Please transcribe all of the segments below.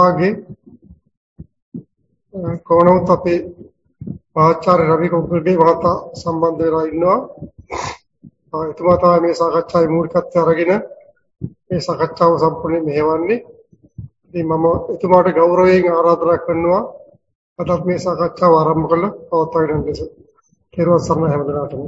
आगे कोणवत अपि ආචාර්ය රවි කුකුල්ගේ මහතා සම්බන්ධ වෙලා ඉන්නවා. එතුමා තමයි මේ සාකච්ඡාවේ මූලිකත්වය අරගෙන මේ සාකච්ඡාව සම්පූර්ණ මෙහෙවන්නේ. ඉතින් මම එතුමාට ගෞරවයෙන් ආරාධනා කරනවා අදත් මේ සාකච්ඡාව ආරම්භ කළ පවත්වාගෙන යන ලෙස. කෙරුවන් සරණයි හැමදෙනාටම.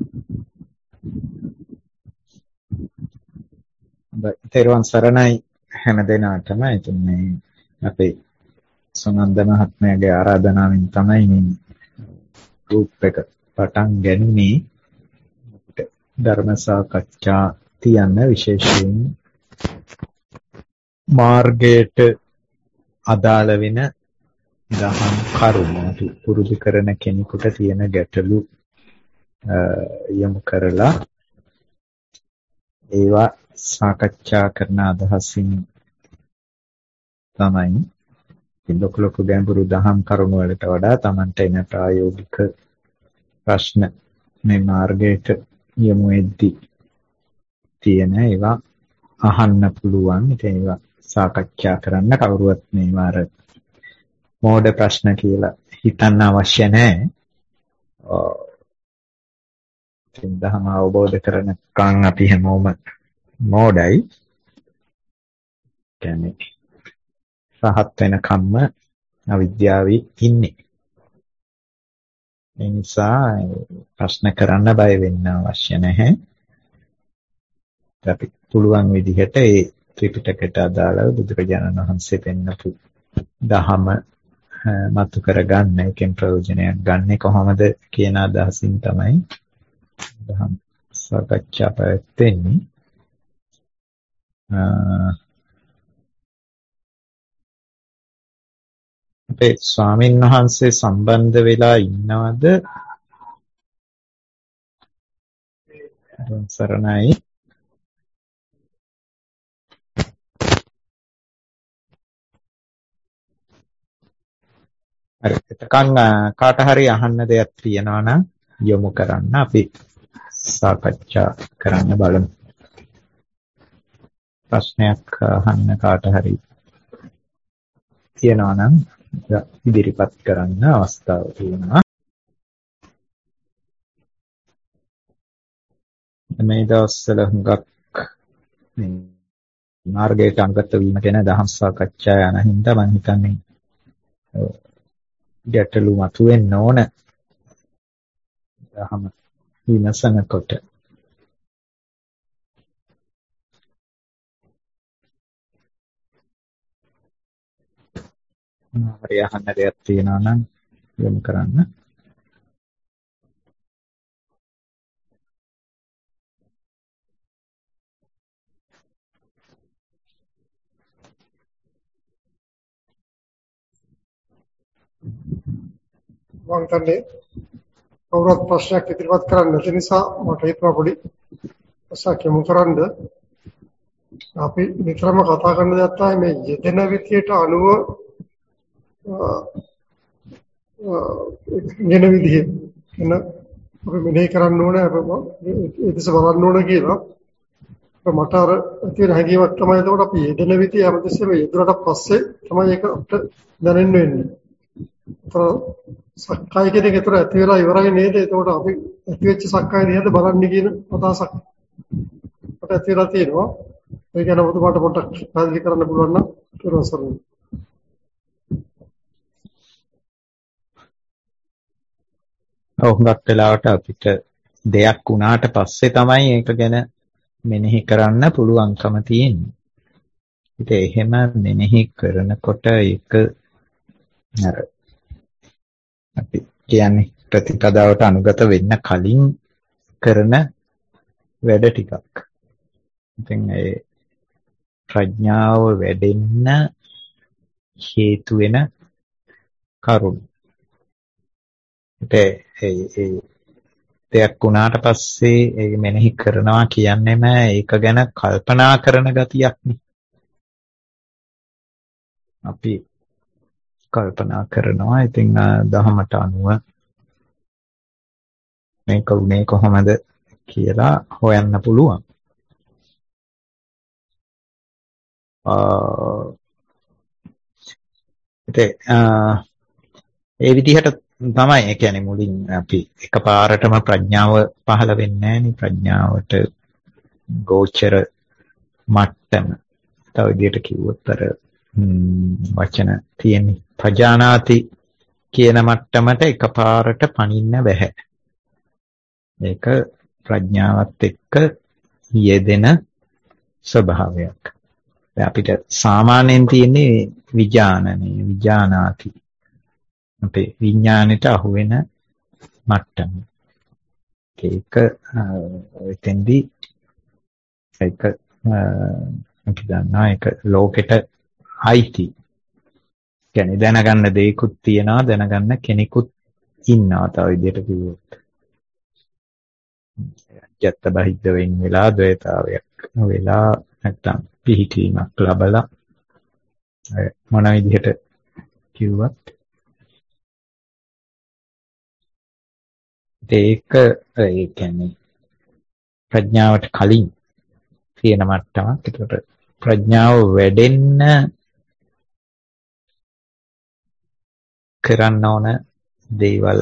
තෙරුවන් සරණයි හැමදෙනාටම. ඉතින් මේ අපේ සුනන්ද මහත්මයාගේ ආරාධනාවෙන් තමයි මේ ගෲප් එක පටන් ගන්නේ. ධර්ම සාකච්ඡා තියන්න විශේෂයෙන් මාර්ගයට අදාළ වෙන දහම් කරුණු පුරුදු කරන කෙනෙකුට තියෙන ගැටලු යොමු කරලා ඒවා සාකච්ඡා කරන අදහසින් තමයි ලොකු ගැඹුරු දහම් කරුණු වලට වඩා Tamanට එන ප්‍රායෝගික ප්‍රශ්න මේ මාර්ගයට යොමු වෙද්දී තියෙන ඒවා අහන්න පුළුවන්. ඉතින් ඒවා සාකච්ඡා කරන්න කවුරුවත් මේවා අර මෝඩ ප්‍රශ්න කියලා හිතන්න අවශ්‍ය නැහැ. ඉතින් දහම අවබෝධ කරනකන් අපි හැමෝම මෝඩයි. කියන්නේ රහත් වෙනකම්ම අවිද්‍යාවේ ඉන්නේ. ඒ නිසා ප්‍රශ්න කරන්න බය වෙන්න අවශ්‍ය නැහැ. අපි පුළුවන් විදිහට ඒ ත්‍රිපිටකයට අදාළව බුදුරජාණන් වහන්සේ පෙන්නපු දහම මතු කරගන්න, එකෙන් ප්‍රයෝජනයක් ගන්න කොහොමද කියන අදහසින් තමයි දහම් සාකච්ඡා පැවැත්වෙන්නේ. අපේ ස්වාමීන් වහන්සේ සම්බන්ධ වෙලා ඉන්නවද? සරණයි. හරි. එතකන් කාට හරි අහන්න දෙයක් තියෙනවා නම් යොමු කරන්න, අපි සාකච්ඡා කරන්න බලමු. ප්‍රශ්නයක් අහන්න කාට හරි තියෙනවා නම් ඉදිරිපත් කරන්න අවස්ථාව තියෙනවා. මේ දවස්වල හුඟක් මාර්ගයට අංගත වීම ගැන දහම් සාකච්ඡා යන හින්දා මම හිතන්නේ ගැටලු මතුවෙන්න ඕන දහම විමසනකොට. හරි, අහන්න දෙයක් තියෙනවා නම් යොමු කරන්න. මම හිතන්නේ කවුරුත් ප්‍රශ්නයක් ඉදිරිපත් කරන්න නැති නිසා මට හිතුණා පොඩි ප්‍රශ්නයක් යොමු කරන්න. අපි නිතරම කතා කරන දෙයක් තමයි මේ යෙදෙන විදියට අනුව යෙදෙන විදිය එන අපි මෙහෙ කරන්න ඕනේ, අපි ඒකස බලන්න ඕනේ කියලා. මට අර තියෙන හැඟීමක් තමයි එතකොට අපි යෙදෙන විදිය හැමතිස්සෙම යෙදුනට පස්සේ තමයි ඒක අපිට දැනෙන්න වෙන්නේ. සක්කාය කියන එක ඒතර ඇති වෙලා ඉවරයි නේද? එතකොට අපි ඇති වෙච්ච සක්කාය නේද බලන්නේ කියන අදහසක් අපිට ඇති වෙලා තියෙනවා. ඒ ගැන ඔබතුමාට පොඩ්ඩක් පැහැදිලි කරන්න පුළුවන් නම් කෙරුවා සරණයි. හුඟක් වෙලාවට අපිට දෙයක් වුණාට පස්සේ තමයි ඒක ගැන මෙනෙහි කරන්න පුළුවන්කම තියෙන්නේ. ඉතින් එහෙම මෙනෙහි කරනකොට ඒක අපි කියන්නේ ප්‍රතිපදාවට අනුගත වෙන්න කලින් කරන වැඩ ටිකක්. ඉතින් ඒ ප්‍රඥාව වැඩෙන්න හේතු වෙන කරුණු. ඒ දෙයක් වුණාට පස්සේ ඒක මෙනෙහි කරනවා කියන්නේම ඒක ගැන කල්පනා කරන ගතියක් නේ. අපි කල්පනා කරනවා. ඉතින් දහමට අනුව මේක උනේ කොහොමද කියලා හොයන්න පුළුවන්. ඒ විදිහට තමයි ඒ කියන්නේ මුලින් අපි එකපාරටම ප්‍රඥාව පහළ වෙන්නේ නැහැ නේ. ප්‍රඥාවට ගෝචර මට්ටම. තව විදිහට කිව්වොත් අර වචන තියෙන්නේ පජානාති කියන මට්ටමට එකපාරට පනින්න බෑ. ඒක ප්‍රඥාවත් එක්ක යෙදෙන ස්වභාවයක්. දැන් අපිට සාමාන්‍යයෙන් තියෙන්නේ විඥානාති. අපේ විඥාණයට අහු වෙන මට්ටම. ඒක එතෙන්දී ඒක අපි දන්නා ඒක ලෝකෙට අයිති. කියන්නේ දැනගන්න දෙයක්ත් තියනවා, දැනගන්න කෙනෙකුත් ඉන්නවා. තව විදිහට කිව්වොත් ජත්ත බහිද්ද වෙන් වෙලා ද්වේතාවයක් වෙලා නැත්තම් පිහිටීමක් ලැබලා මොන විදිහට කිව්වත් ඒක ඒ කියන්නේ ප්‍රඥාවට කලින් තියෙන මට්ටමක්. ඒකට ප්‍රඥාව වැඩෙන්න කරන්න ඕන දේවල්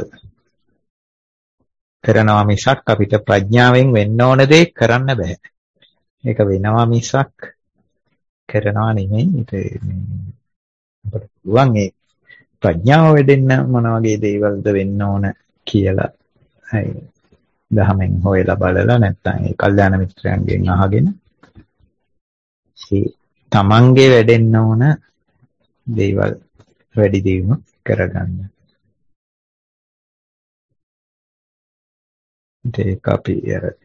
කරනවා මිසක් අපිට ප්‍රඥාවෙන් වෙන්න ඕන දේ කරන්න බෑ. ඒක වෙනවා මිසක් කරනවා නෙමෙයි. අපිට පුළුවන් ඒ ප්‍රඥාව වැඩෙන්න මොන වගේ දේවල්ද වෙන්න ඕන කියලා දහමෙන් හොයලා බලලා නැත්නම් ඒ කල්යාණ මිත්‍රයන්ගෙන් අහගෙන තමන්ගේ වැඩෙන්න ඕන දේවල් වැඩි දියුණු කරගන්න. ඒක අපි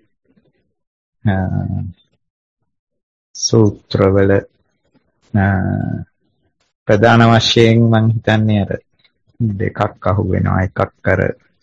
සූත්‍රවල ප්‍රධාන වශයෙන් මම හිතන්නේ අර දෙකක් අහු වෙනවා. එකක් අර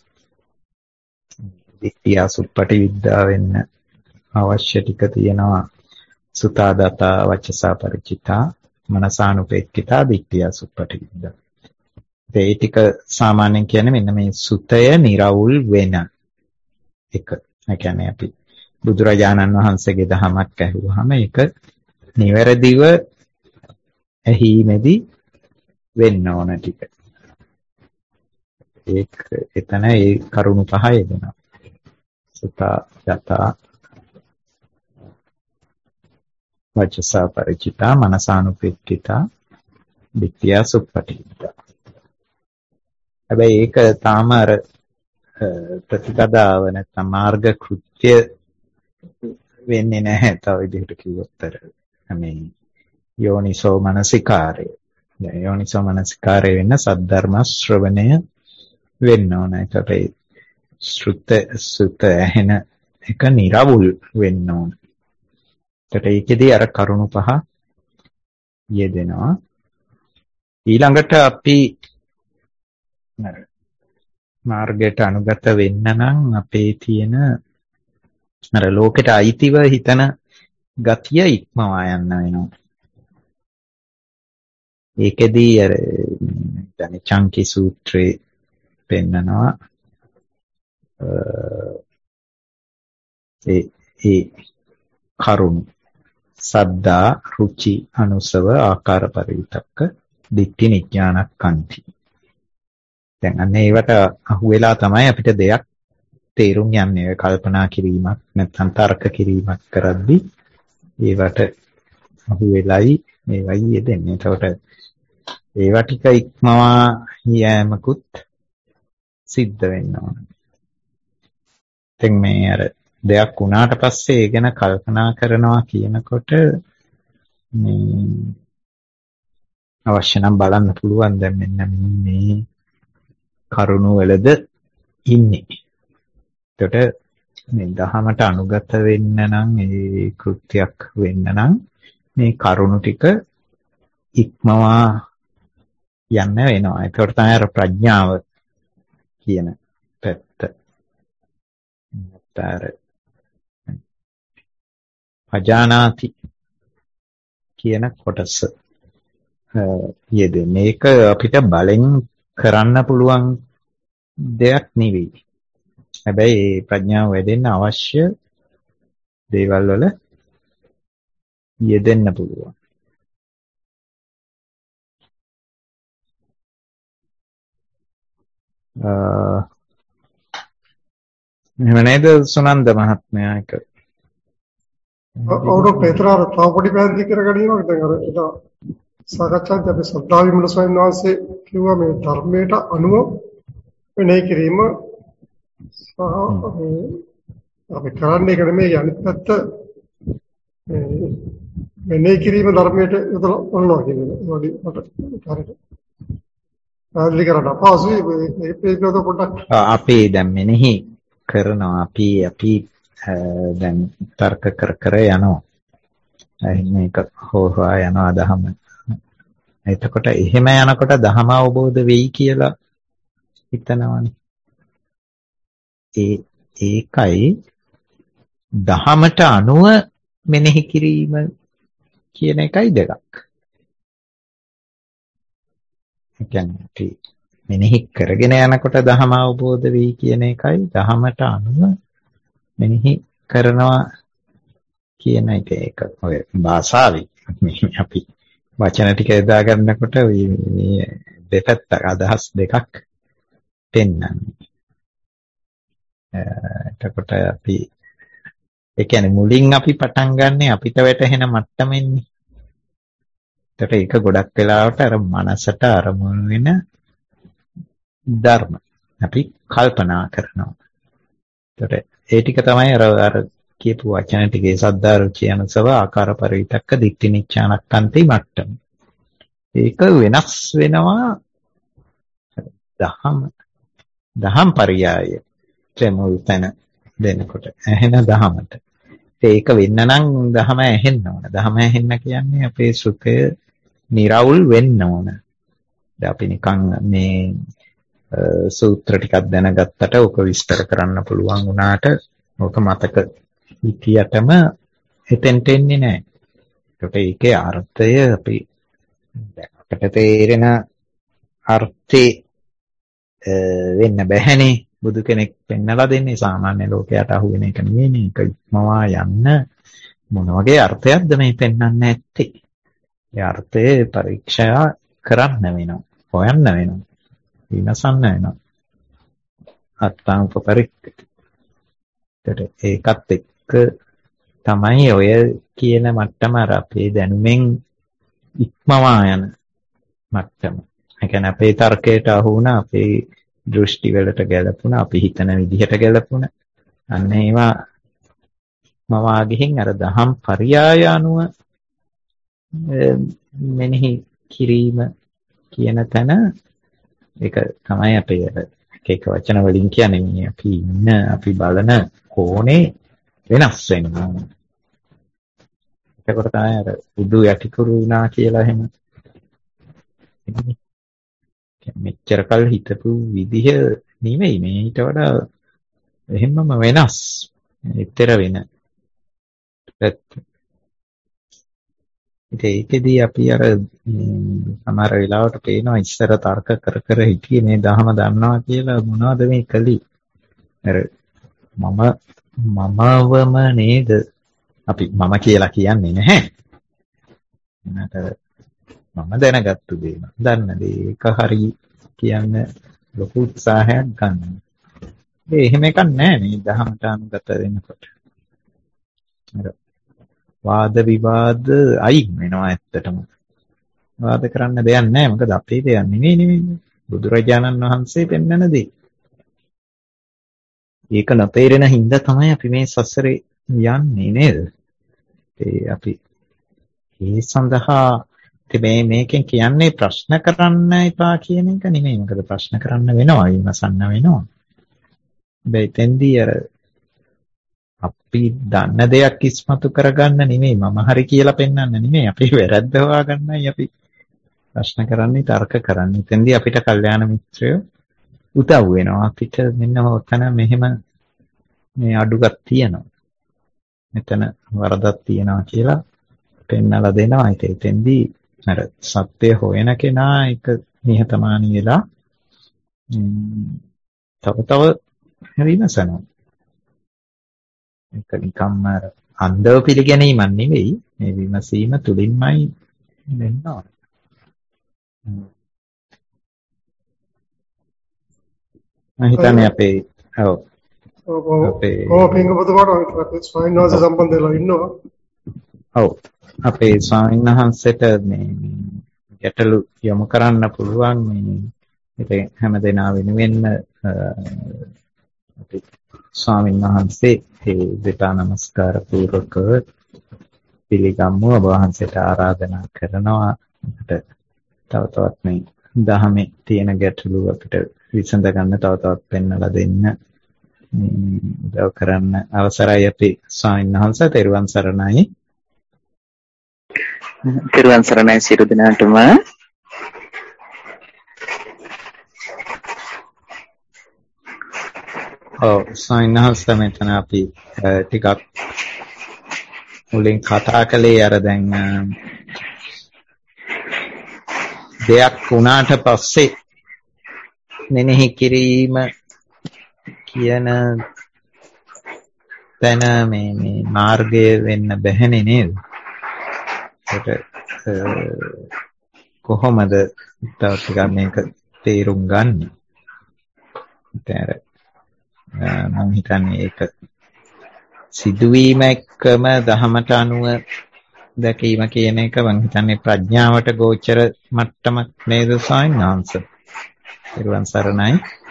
විද්‍යා සුප්පටි විද්‍යා වෙන්න අවශ්‍ය ටික තියෙනවා. සුතා දතා වචසා ಪರಿචිතා මනසානුපෙක්ඛිතා විද්‍යා සුප්පටි විද්‍යා. ඒ ටික සාමාන්‍යයෙන් කියන්නේ මෙන්න මේ සුතය නිරවුල් වෙන එක. ඒ කියන්නේ අපි බුදුරජාණන් වහන්සේගේ දහමක් ඇහුවාම ඒක නිවැරදිව ඇහිීමේදී වෙන්න ඕන ටික. ඒක එතන ඒ කරුණු පහ යෙදෙනවා. සුතා දතා වචසා ಪರಿචිතා මනසානුපෙක්ඛිතා විද්‍යා සුප්පටි විද්‍යා. හැබැයි ඒක තාම අර ප්‍රතිපදාව නැත්නම් මාර්ග කෘත්‍ය වෙන්නේ නැහැ. තව විදිහට කිව්වොත් අර මේ යෝනිසෝ මනසිකාරය. යෝනිසෝ මනසිකාරය වෙන්න සද්ධර්ම ශ්‍රවණය වෙන්න ඕන. ඒකට සුත ඇහෙන එක නිරවුල් වෙන්න ඕන. ඒකට ඒකෙදී අර කරුණු පහ යෙදෙනවා. ඊළඟට අපි මාර්ගයට අනුගත වෙන්න නම් අපේ තියෙන අර ලෝකෙට අයිතිව හිතන ගතිය ඉක්මවා යන්න වෙනවා. ඒකෙදී අර දැන් චංකි සූත්‍රයේ පෙන්නනවා ඒ කරුණ සද්දා රුචි අනුසව ආකාර පරිවිතක්ක දික්ටි නිඥානක්ඛන්ති. දැන් අන්න ඒවට අහු වෙලා තමයි අපිට දෙයක් තේරුම් යන්නේ. කල්පනා කිරීමක් නැත්නම් තර්ක කිරීමක් කරද්දී ඒවට අහු වෙලයි මේවයි යෙදෙන්නේ. එතකොට ඒවා ටික ඉක්මවා යෑමකුත් සිද්ධ වෙන්න ඕන. දැන් මේ අර දෙයක් වුණාට පස්සේ ඒ ගැන කල්පනා කරනවා කියනකොට මේ අවශ්‍ය නම් බලන්න පුළුවන් දැන් මෙන්න මේ කරුණු වලද ඉන්නේ. එතකොට මේ දහමට අනුගත වෙන්න නම් ඒ කෘත්‍යයක් වෙන්න නම් මේ කරුණු ටික ඉක්මවා යන්න වෙනවා. ඒකට තමයි අර ප්‍රඥාව කියන පැත්ත. තර අජානාති කියන කොටස යෙදෙන්නේ. මේක අපිට බලෙන් කරන්න පුළුවන් දෙයක් නෙවෙයි. හැබැයි මේ ප්‍රඥාව වැඩෙන්න අවශ්‍ය දේවල් වල යෙදෙන්න පුළුවන්. එහෙම නේද සුනන්ද මහත්මයා? එක අවුරුදු පෙතරාර තව පොඩි පැහැදිලි කරගන්නීමක් දැන් අර එදා සාකච්ඡාත් අපි සද්ධා විමල ස්වාමීන් වහන්සේ කිව්වා මේ ධර්මයට අනුව මෙනෙහි කිරීම සහ අපි කරන්නේ ඒක නෙමෙයි අනිත් පැත්ත මෙනෙහි කිරීම ධර්මයට යොදලා බලනවා කියන එක. මට හරියට පැහැදිලි කරන්න අපහසුයි මේ පිළිබඳව පොඩ්ඩක්. අපි දැන් මෙනෙහි කරනවා අපි දැන් තර්ක කර යනවා. මේක හොවා යනවා දහම. එතකොට එහෙම යනකොට දහම අවබෝධ වෙයි කියලා හිතනවානේ. ඒකයි දහමට අනුව මෙනෙහි කිරීම කියන එකයි දෙකක්. ඒ කියන්නේ අපි මෙනෙහි කරගෙන යනකොට දහම අවබෝධ වෙයි කියන එකයි දහමට අනුව මෙනෙහි කරනවා කියන එක. ඒක ඔය භාෂාවේ අපි වචන ටික යොදා ගන්නකොට මේ දෙපැත්ත අදහස් දෙකක් පෙන්වන්නේ. එතකොට අපි ඒ කියන්නේ මුලින් අපි පටන් ගන්නෙ අපිට වැටහෙන මට්ටමෙන්නේ. ඒකට ඒක ගොඩක් වෙලාවට අර මනසට අරමුණු වෙන ධර්ම අපි කල්පනා කරනවා. ඒකට ඒ ටික තමයි අර කියපු වචන ටිකේ සද්ධා රුචි අනුසව ආකාර පරිවිතක්ක දිට්ඨි නිච්ඡානක්ඛන්ති මට්ටම. ඒක වෙනස් වෙනවා දහම් පරියාය මුල් තැන දෙනකොට ඇහෙන දහමට. ඒක වෙන්න නම් දහම ඇහෙන්න ඕන. දහම ඇහෙන්න කියන්නේ අපේ සුඛය निराවුල් වෙන්න ඕන. දැන් අපි නිකන් මේ සූත්‍ර ටිකක් දැනගත්තට ඕක විස්තර කරන්න පුළුවන් වුණාට ඕක මතක හිටියටම එතෙන්ට එන්නේ නැහැ. ඒකට ඒකේ අර්ථය අපි අපිට තේරෙන අර්ථේ වෙන්න බැහැනේ. බුදු කෙනෙක් පෙන්නලා දෙන්නේ සාමාන්‍ය ලෝකයට අහු වෙන එක නෙමෙයි. ඒක ඉක්මවා යන්න මොන වගේ අර්ථයක්ද මේ පෙන්වන්න ඇත්තේ? ඒ අර්ථයේ පරීක්ෂා කරන්න වෙනවා. හොයන්න වෙනවා. විමසන්න වෙනවා. ඒකත් එක්ක තමයි ඔය කියන මට්ටම අර අපේ දැනුමෙන් ඉක්මවා යන මට්ටම. ඒ කියන්නේ අපේ තර්කයට අහු වුණ අපේ දෘෂ්ටි වලට ගැලපුණ අපි හිතන විදිහට ගැලපුණ අන්න ඒවා මවා ගිහින් අර දහම් පරියාය අනුව මෙනෙහි කිරීම කියන තැන ඒක තමයි අපේ එක වචන වලින් කියන්නේ අපි බලන කෝණේ වෙනස් වෙනවා. ඒකට තමයි අර උඩු යටිකුරු වුණා කියලා එහෙම මෙච්චර කල් හිතපු විදිහ නෙමෙයි මේ ඊට වඩා එහෙමම වෙනස්. ඊතර වෙන. ඒකෙදී අපි අර සමහර වෙලාවට පේනවා ඉස්සර තර්ක කර හිටියේ මේ දහම දන්නවා කියලා මොනවද මේ කළේ? අර මමවම නේද? අපි මම කියලා කියන්නේ නැහැ. මම දැනගත්තු දේ දන්න දේ ඒක හරි කියන්න ලොකු උත්සාහයක් ගන්න. එහෙම එකක් නැහැ මේ දහමට අනුගත වෙනකොට. වාද විවාද අයින් වෙනවා ඇත්තටම. වාද කරන්න දෙයක් නැහැ. මොකද අපේ දෙයක් නෙමෙයි. බුදුරජාණන් වහන්සේ පෙන්වන දේ. ඒක නොතේරෙන හින්දා තමයි අපි මේ සසරේ යන්නේ නේද? අපි ඒ සඳහා මේකෙන් කියන්නේ ප්‍රශ්න කරන්න එපා කියන එක නෙමෙයි. මොකද ප්‍රශ්න කරන්න වෙනවා, විමසන්න වෙනවා. එතෙන්දී අර අපි දන්න දෙයක් ඉස්මතු කරගන්න නෙමෙයි, මම හරි කියලා පෙන්වන්න නෙමෙයි, අපි වැරද්ද හොයාගන්නයි අපි ප්‍රශ්න කරන්නේ, තර්ක කරන්නේ. එතෙන්දී අපිට කල්යාණ මිත්‍රයෝ උදව් වෙනවා. අපිට මෙන්න ඔතන මෙහෙම මේ අඩුවක් තියෙනවා, මෙතන වරදක් තියෙනවා කියලා පෙන්වලා දෙනවා. එතෙන්දී අර සත්‍ය හොයන කෙනා එක නිහතමානී වෙලා තව විමසනවා. ඒක නිකම්ම අන්ධව පිළිගැනීමක් නෙවෙයි, මේ විමසීම තුලින්මයි වෙන්නේ. මම හිතන්නේ අපේ පින්කපතුමාට අපේ ස්වාමීන් වහන්සේ සම්බන්ධ වෙලා ඉන්නවා. ඔව් අපේ ස්වාමීන් වහන්සේට මේ ගැටලු යොමු කරන්න පුළුවන් මේ ඉතින් හැමදෙනා වෙනුවෙන් අපි ස්වාමීන් වහන්සේ ඒ දෙපා නමස්කාර පූර්වකව පිළිගමු. ඔබ වහන්සේට ආරාධනා කරනවා අපිට තව තවත් මේ දහමේ තියෙන ගැටලු අපිට විසඳ ගන්න තව තවත් පෙන්වලා දෙන්න උදව් කරන්න අවසරයි අපි ස්වාමීන් වහන්සේ. තෙරුවන් සරණයි. තෙරුවන් සරණයි සියලු දෙනාටම. ස්වාමීන් වහන්සේ මෙතන අපි ටිකක් මුලින් කතා කළේ අර දැන් දෙයක් වුණාට පස්සේ මෙනෙහි කිරීම කියන තැන මේ මාර්ගය වෙන්න බැහැනේ නේද? ඒකට කොහොමද තව ටිකක් මේක තේරුම් ගන්න? මම හිතන්නේ ඒක සිදුවීම එක්කම දහමට අනුව දැකීම කියන එක මම හිතන්නේ ප්‍රඥාවට ගෝචර මට්ටමක් නේද ස්වාමීන් වහන්සේ? ඊළඟ සරණයි.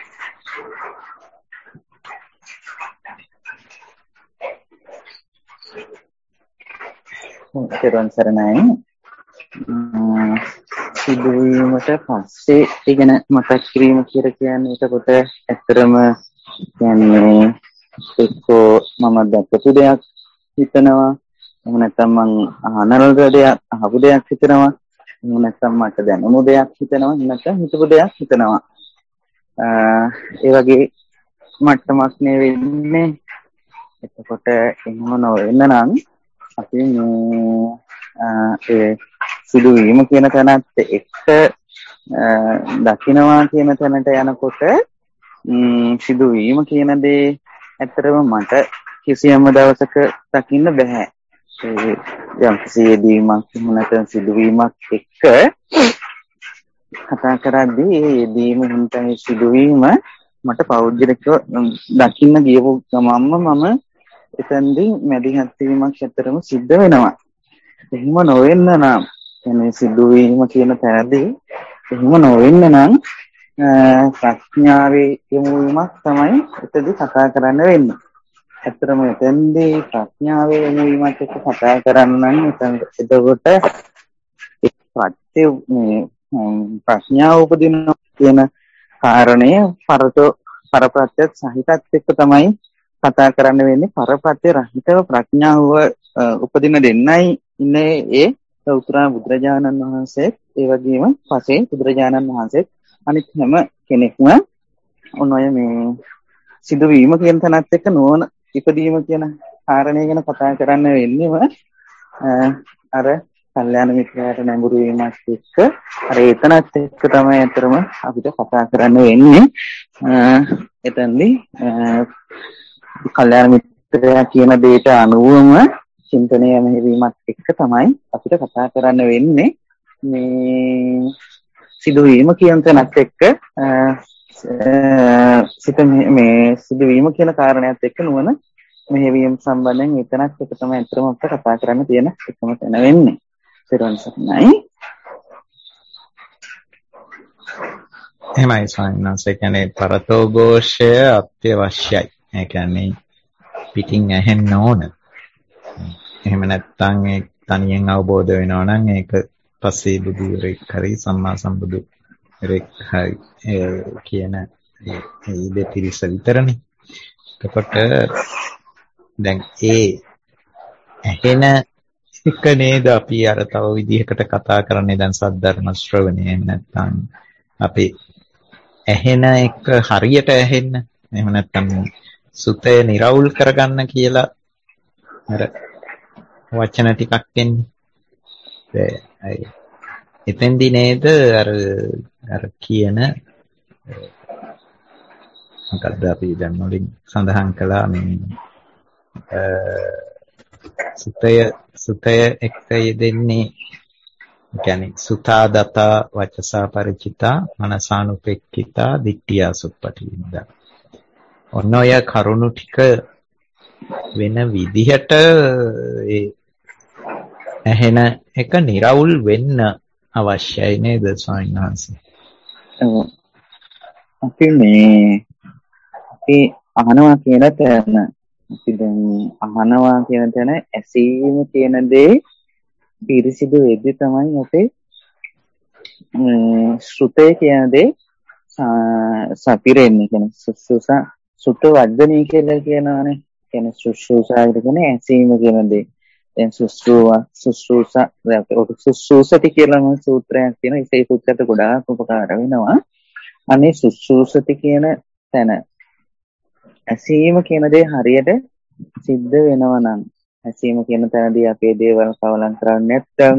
ඊළඟ සරණයි. සිදුවීමට පස්සේ ඉගෙන මතක් කිරීම කියලා කියන්නේ ඒකට ඇත්තරම කියන්නේ එක්කෝ මම දැකපු දෙයක් හිතනවා, එහෙම නැත්නම් මං අහපු දෙයක් හිතනවා, එහෙම නැත්නම් මට දැනුණු දෙයක් හිතනවා, එහෙම නැත්නම් හිතපු දෙයක් හිතනවා. ඒ වගේ මට්ටමක් නේ වෙන්නේ. එතකොට එහෙම නොවෙන්න නම් අපි ඒ සිදුවීම කියන තැනත් එක්ක දකින්නවා කියන තැනට යනකොට සිදුවීම කියන දේ ඇත්තටම මට කිසියම් දවසක දකින්න බෑ. යම් කිසි යෙදීමක් නැත්නම් සිදුවීමක් එක්ක කතා කරද්දී ඒ යෙදීම හින්දා සිදුවීම මට පෞද්ගලිකව දකින්න ගියපු ගමන්ම මම එතෙන්දී මැදිහත් වීමක් ඇත්තටම සිද්ධ වෙනවා. එහෙම නොවෙන්න නම් يعني සිදුවීම කියන තැනදී එහෙම නොවෙන්න නම් ප්‍රඥාවේ යොමු වීමක් තමයි එතෙන්දී කතා කරන්න වෙන්නේ. ඇත්තටම එතෙන්දී ප්‍රඥාවේ යොමු වීමක් එක්ක කතා කරන්න එතකොට ප්‍රඥාව උපදින කියන කාරණය පරප්‍රත්‍යත් සහිතත් එක්ක තමයි කතා කරන්න වෙන්නේ. පරප්‍රත්‍ය රහිතව ප්‍රඥාව උපදින දෙන්නයි ඉන්නේ ඒ උතුරා බුදුරජාණන් වහන්සේ, ඒ වගේම පසේ බුදුරජාණන් වහන්සේ, අනිත් හැම කෙනෙක්ම ඔය මේ සිදුවීම කියන තැනත් එක්ක නොවන ඉපදීම කියන කාරණය ගැන කතා කරන්න වෙන්නේම අර කල්යාණ මිත්‍රයාට නැඹුරු වීමත් එක්ක අර එතනත් එක්ක තමයි අතරම අපිට කතා කරන්න වෙන්නේ. එතනදී කල්යාණ මිත්‍රයා කියන දෙයට අනුවම චින්තනය මෙහෙවීමත් එක්ක තමයි අපිට කතා කරන්න වෙන්නේ. මේ සිදුවීම කියන තැනත් එක්ක මේ සිදුවීම කියන කාරණයත් එක්ක නුවණ මෙහෙවීම සම්බන්ධයෙන් එතනත් එක තමයි අතරම අපිට කතා කරන්න තියෙන එකම තැන වෙන්නේ. ඊට පස්සේ එහෙමයි ස්වාමීන් වහන්සේ. කියන්නේ පරතෝ ഘോഷය අත්‍යවශ්‍යයි. ඒ කියන්නේ පිටින් ඇහෙන්න ඕන. එහෙම නැත්නම් ඒ තනියෙන් අවබෝධ වෙනවා නම් ඒක පස්සේ බුදුරෙක් හරි සම්මා සම්බුදුරෙක් හරි කියන ඒ දෙතිරිස විතරනේ. එතකොට දැන් ඒ ඇහෙන එක නේද අපි අර තව විදිහකට කතා කරන්නේ දැන් සද්ධර්ම ශ්‍රවණය. එහෙම නැත්නම් අපි ඇහෙන එක හරියට ඇහෙන්න, එහෙම නැත්නම් සුතේ නිරවුල් කරගන්න කියලා අර වචන ටිකක් එන්නේ. එතෙන්දී නේද අර කියන මොකක්ද අපි දැන් වලින් සඳහන් කළා මේ සුතය එක්ක යෙදෙන්නේ කියන්නේ සුතා දතා වචසා පරිචිතා මනසානුපෙක්ඛිතා දිට්ඨියා සුප්පටිවිද්දා. ඔන්න ඔය කරුණු ටික වෙන විදිහට ඒ ඇහෙන එක निराවුල් වෙන්න අවශ්‍යයි නේද ස්වාමීන් වහන්සේ? අපි අහනවා කියන තැන අපි දැන් අහනවා කියන තැන ඇසීම කියන දේ පිරිසිදු වෙද්දි තමයි අපේ ශ්‍රුතය කියන දේ සපිරෙන්නේ. කියන්නේ සුත වර්ධනය කියලා කියනවානේ. කියන්නේ සුසුසා කියන්නේ ඇසීම කියන දේ. දැන් සුසුසති කියලා නම් සූත්‍රයක් තියෙනවා. ඒ සූත්‍රයට ගොඩාක් උපකාර වෙනවා. අනේ සුසුසති කියන තැන ඇසීම කියන දේ හරියට සිද්ධ වෙනවා නම් ඇසීම කියන තැනදී අපේ දේවල් කවලම් කරන්නේ නැත්නම්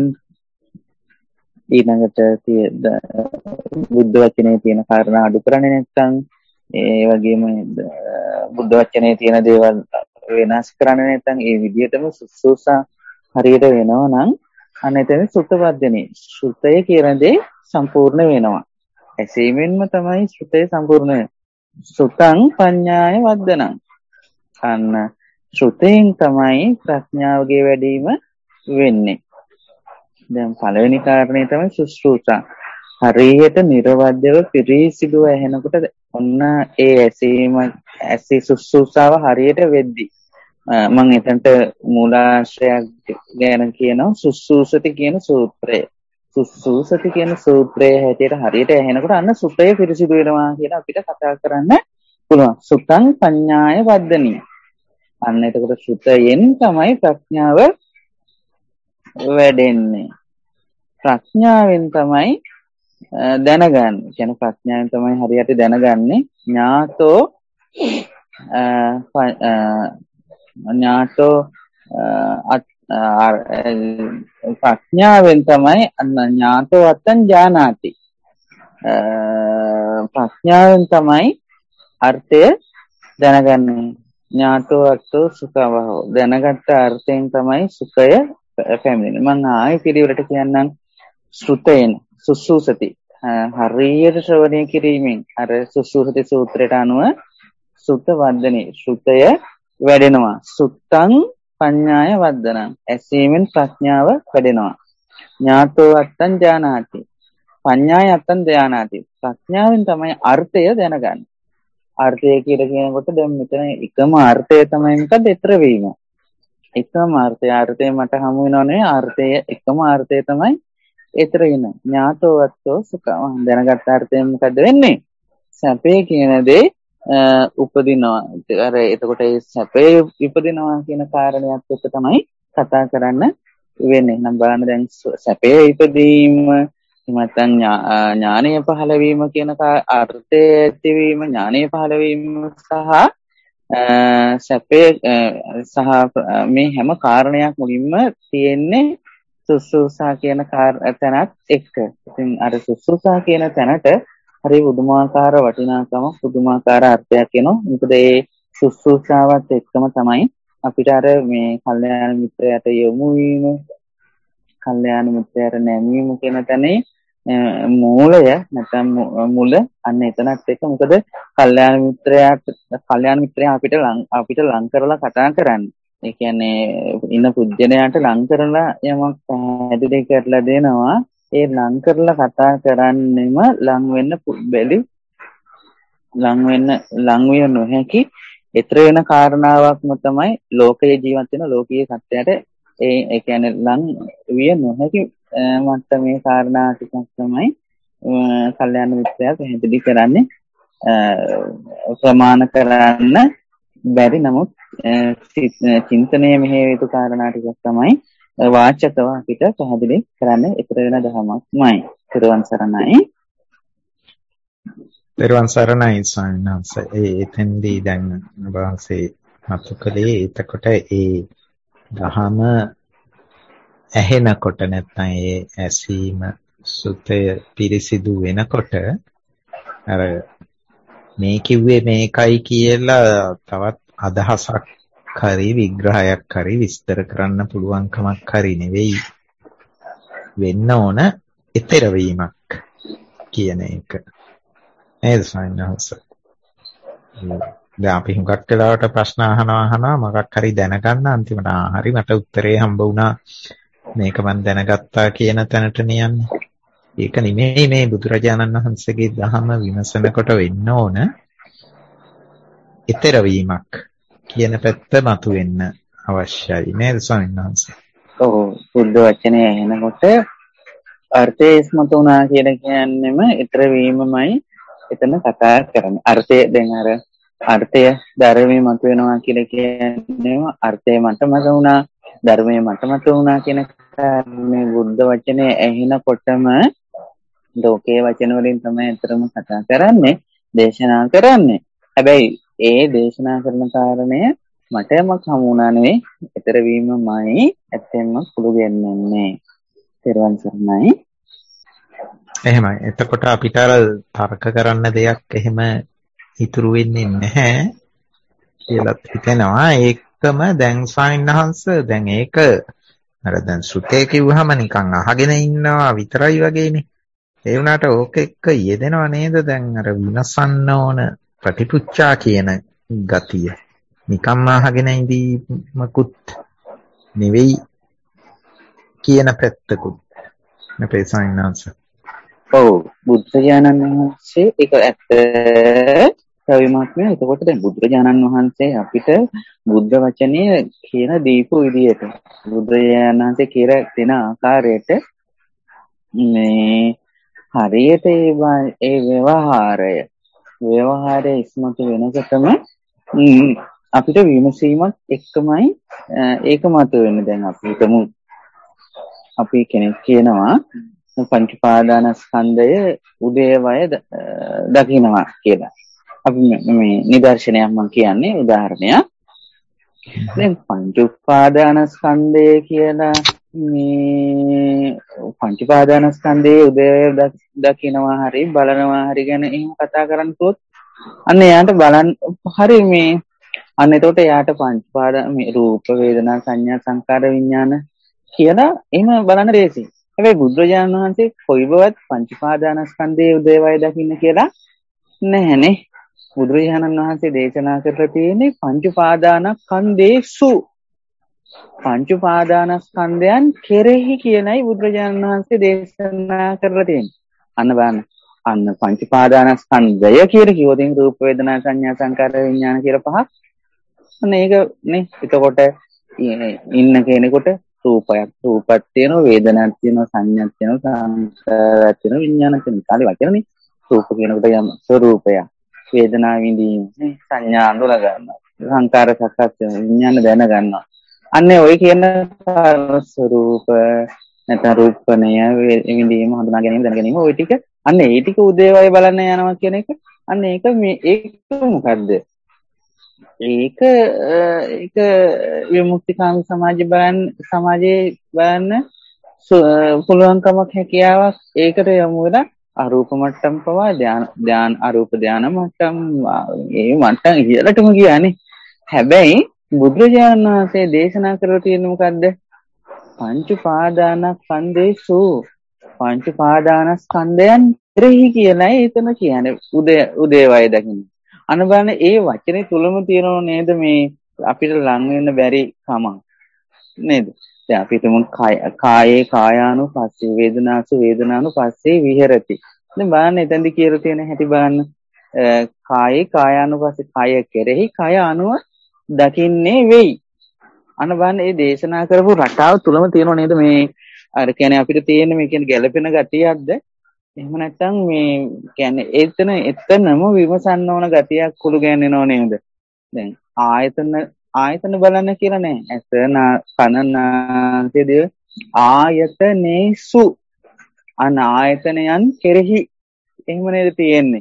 ඊළඟට බුද්ධ වචනේ තියෙන කාරණා අඩු කරන්නේ නැත්නම් ඒ වගේම බුද්ධ වචනේ තියෙන දේවල් වෙනස් කරන්නේ නැත්නම් ඒ විදිහටම සුසුසා හරියට වෙනවා නම් අන්න එතන සුතවර්ධනේ ශ්‍රුතය කියන දේ සම්පූර්ණ වෙනවා. ඇසීමෙන්ම තමයි ශ්‍රුතය සම්පූර්ණ වෙන්නේ. සුතං පඤ්ඤාය වද්දනං. අන්න ශ්‍රුතයෙන් තමයි ප්‍රඥාවගේ වැඩිම වෙන්නේ. දැන් පළවෙනි කාරණේ තමයි සුශ්‍රූෂා. හරියට නිර්වද්‍යව පිරිසිදුව ඇහෙනකොට ඔන්න ඒ ඇසී සුශ්‍රූෂාව හරියට වෙද්දි මම එතනට මූලාශ්‍රයක් ගැන කියනවා සුස්සූසති කියන සූත්‍රය. සුස්සූසති කියන සූත්‍රයේ හැටියට හරියට ඇහෙනකොට අන්න සුතය පිරිසිදු වෙනවා කියලා අපිට කතා කරන්න පුළුවන්. සුතං පඤ්ඤාය වද්දනී. අන්න එතකොට සුතයෙන් තමයි ප්‍රඥාව වැඩෙන්නේ. ප්‍රඥාවෙන් තමයි දැනගන්නේ. කියන්නේ ප්‍රඥාවෙන් තමයි හරියට දැනගන්නේ. ඥාතෝ ප්‍රඥාවෙන් තමයි ඥාතෝ අත්තං ජානාති. ප්‍රඥාවෙන් තමයි අර්ථය දැනගන්නේ. ඥාතෝ අත්තෝ සුඛවහෝ. දැනගත්ත අර්ථයෙන් තමයි සුඛය පැමිණෙන්නේ. මම ආයෙ පිළිවෙලට කියන්නම්. ශ්‍රුතයෙන් සුසුසති හරියට ශ්‍රවණය කිරීමෙන් අර සුසුසති සූත්‍රයට අනුව සුත වර්ධනේ ශ්‍රුතය වැඩෙනවා. සුත්තං පඤ්ඤාය වද්දනං. ඇසීමෙන් ප්‍රඥාව වැඩෙනවා. ඥාතෝ අත්තං ජානාති. පඤ්ඤාය අත්තං ධානාති. ප්‍රඥාවෙන් තමයි අර්ථය දැනගන්නේ. අර්ථය කියලා කියනකොට දැන් මෙතන එකම අර්ථය තමයි මොකද? ඊතර වීම. එකම අර්ථය මට හමු වෙනවනේ. අර්ථය එකම අර්ථය තමයි ඊතර වෙන. ඥාතෝ අත්තෝ සුඛං. දැනගත් අර්ථයෙන් මොකද වෙන්නේ? සැපේ කියන දේ උපදිනවා. අර එතකොට ඒ සැපේ ඉපදිනවා කියන කාරණයක් එක්ක තමයි කතා කරන්න වෙන්නේ. නම් බලන්න දැන් සැපේ ඉපදීම නැත්නම් ඥානය පහළ වීම කියන අර්ථය ඇතිවීම, ඥානය පහළ වීම සහ සැපේ සහ මේ හැම කාරණයක් මුලින්ම තියෙන්නේ සුසුසා කියන තැනත් එක්ක. ඉතින් අර සුසුසා කියන තැනට හරි පුදුමාකාර වටිනාකම පුදුමාකාර අර්ථයක් එනවා. මොකද ඒ සුසුසාවත් එක්කම තමයි අපිට අර මේ කල්යාණ මිත්‍රයාට යොමු වීම, කල්යාණ මිත්‍රයාට නැමීම කියන තැනේ මූලය නැත්නම් මුල අන්න එතනත් එක්ක. මොකද කල්යාණ මිත්‍රයා අපිට ලං කරලා කතා කරන්නේ. ඒ කියන්නේ ඉන්න පුජ්‍යණයාට ලං කරලා යමක් පැහැදිලි කරලා දෙනවා. ඒ ලං කරලා කතා කරන්නෙම ලං වෙන්න විය නොහැකි ඊතර වෙන කාරණාවක්ම තමයි ලෝකයේ ජීවත් වෙන ලෝකීය සත්‍යයට ඒ කියන්නේ ලං විය නොහැකි මට්ටමේ කාරණා ටිකක් තමයි කල්යාණ මිත්‍රයා පැහැදිලි කරන්නේ. ප්‍රමාණ කරන්න බැරි නමුත් චින්තනයේ මෙහෙය යුතු කාරණා ටිකක් තමයි වාචකව අපිට පැහැදිලි කරන්න ඊතර වෙන දහමක්මයි. ත්‍රිවන් සරණයි. ත්‍රිවන් සරණයි ස්වාමීන් වහන්සේ. එතෙන්දී දැන් වහන්සේ මතු කළේ එතකොට ඒ දහම ඇහෙනකොට නැත්නම් ඒ ඇසීම සුතය පිරිසිදු වෙනකොට අර මේ කිව්වේ මේකයි කියලා තවත් අදහසක් හරි විග්‍රහයක් හරි විස්තර කරන්න පුළුවන් කමක් හරි නෙවෙයි වෙන්න ඕන ඊතර වීමක් කියන එක. නේද සයන්හස? දැන් අපි හුඟක් වෙලාවට ප්‍රශ්න අහනවා මොකක් හරි දැනගන්න අන්තිමට හරි මට උත්තරේ හම්බ වුණා මේක මම දැනගත්තා කියන තැනට යන්නේ. ඒක නෙමෙයි මේ බුදුරජාණන් වහන්සේගේ දහම විමසනකොට වෙන්න ඕන ඊතර වීමක් කියන පැත්ත මතුවෙන්න අවශ්‍යයි නේද ස්වාමීන් වහන්සේ? ඔව් බුද්ධ වචනේ එනකොට අර්ථය ඉස්මතු වුණා කියලා කියන්නේම ඊතර වීමමයි එතන කතා කරන්නේ. අර්ථය දැන් අර අර්ථය ධර්මයේ මතුවෙනවා කියලා කියන්නේම අර්ථය මට මත වුණා ධර්මයේ මට මත වුණා කියන කාරණේ බුද්ධ වචනේ ඇහෙනකොටම ලෝකයේ වචන වලින් තමයි අතරම කතා කරන්නේ දේශනා කරන්නේ. හැබැයි ඒ දේශනා කරන කාරණය මටමක් හමුණා නෙවෙයි ඊතර වීමමයි ඇත්තෙන්ම කුළු ගෙන්නන්නේ. තෙරුවන් සරණයි. එහෙමයි. එතකොට අපිට අර තර්ක කරන්න දෙයක් එහෙම ඉතුරු වෙන්නේ නැහැ කියලා හිතෙනවා. ඒකම දැන් සායනහංශ දැන් ඒක අර දැන් සුතේ කිව්වහම නිකන් අහගෙන ඉන්නවා විතරයි වගේනේ. ඒ වුණාට ඕක එක්ක යෙදෙනව නේද දැන් අර විනසන්න ඕන ප්‍රතිපුච්චා කියන ගතිය. නිකම්ම අහගෙන ඉඳීමකුත් නෙවෙයි කියන පැත්තකුත් අපේ සායනහංශ. ඔව් බුදුරජාණන් වහන්සේ ඒක ඇත්ත කවිමාත්මය. එතකොට දැන් බුදුරජාණන් වහන්සේ අපිට බුද්ධ වචනේ කියන දීපු විදියට බුදුරජාණන් වහන්සේ කියලා දෙන ආකාරයට මේ හරියට ඒ ව්‍යවහාරය ඉස්මතු වෙනකොටම අපිට විමසීමක් එක්කමයි ඒක මතුවෙන්නේ. දැන් අපි හිතමු අපි කෙනෙක් කියනවා පංච පාදානස්කන්ධය උදේවය දකින්නවා කියලා. අපි මේ නිදර්ශනයක් මම කියන්නේ උදාහරණයක්. දැන් පංච උපාදානස්කන්ධය කියලා මේ පංච පාදානස්කන්ධයේ උදේවය දකින්නවා හරි බලනවා හරි ගැන එහෙම කතා කරනකොට අන්න එයාට බලන්න හරි මේ අන්න එතකොට එයාට පංච පාදාන මේ රූප වේදනා සංඥා සංකාර විඥාන කියලා එහෙම බලන්න රේසි. හැබැයි බුදුරජාණන් වහන්සේ කොයිබවත් පංච පාදානස්කන්ධයේ උදේවය දකින්න කියලා නැහැනේ. බුදුරජාණන් වහන්සේ දේශනා කරලා තියෙන්නේ පංච පාදානස්කන්ධේසු පංච පාදානස්කන්ධයන් කෙරෙහි කියනයි බුදුරජාණන් වහන්සේ දේශනා කරලා තියෙන්නේ. අන්න බලන්න. අන්න පංච පාදානස්කන්ධය කියලා කිව්වොත් රූප වේදනා සංඥා සංකාර විඥාන කියලා පහක්. අන්න ඒක නේ. එතකොට ඉන්න කෙනෙකුට රූපයක් තියෙනවා වේදනාවක් තියෙනවා සංඥාවක් තියෙනවා සංකාරයක් තියෙනවා විඥානයක් තියෙනවා. කාලේ වචනනේ. රූප කියනකොට යම් ස්වરૂපය වේදනාව විඳීම සංඥා අඳුර ගන්නවා සංකාර සකස් වෙනවා විඥාන දැන ගන්නවා. අන්නේ ඔය කියන ස්වરૂප නැත්නම් රූපණය විඳීම හඳුනා ගැනීම දැන ගැනීම ඔය ටික අන්න ඒ ටික උදේවය බලන්න යනවා කියන එක අන්න ඒක මොකද්ද? ඒක විමුක්තිකාමී සමාජයේ බලන්න පුළුවන්කමක් හැකියාවක් ඒකට යොමු වෙලා අරූප මට්ටම් පවා ධාන අරූප ධාන මට්ටම් ඒ මට්ටම් ඉහළටම ගියානේ. හැබැයි බුදුරජාණන් වහන්සේ දේශනා කරලා තියෙන්නේ මොකද්ද? පංච පාදානස්කන්ධේසු පංච පාදානස්කන්ධයන් කෙරෙහි කියලායි එතන කියන්නේ උදේවය දකින්න. අන්න බලන්න ඒ වචනේ තුලම තියෙනව නේද මේ අපිට ලං වෙන්න බැරි කම නේද? දැන් අපි හිතමු කායේ කායානුපස්සේ වේදනාසු වේදනානුපස්සේ විහෙරති. දැන් බලන්න එතෙන්දි කියලා තියෙන හැටි බලන්න. කායේ කායානුපස්සේ කය කෙරෙහි කය අනුව දකින්නේ වෙයි. අන්න බලන්න මේ දේශනා කරපු රටාව තුලම තියෙනව නේද මේ අර කියන්නේ අපිට තියෙන මේ කියන්නේ ගැළපෙන ගතියක්ද? එහෙම නැත්නම් මේ කියන්නේ එතනම විමසන්න ඕන ගතියක් කුළු ගෑනෙනව නේද? දැන් ආයතන බලන්න කියලා නෑ. ඇස කන නාසය දිව ආයතනේසු අන ආයතනයන් කෙරෙහි එහෙම නේද තියෙන්නේ.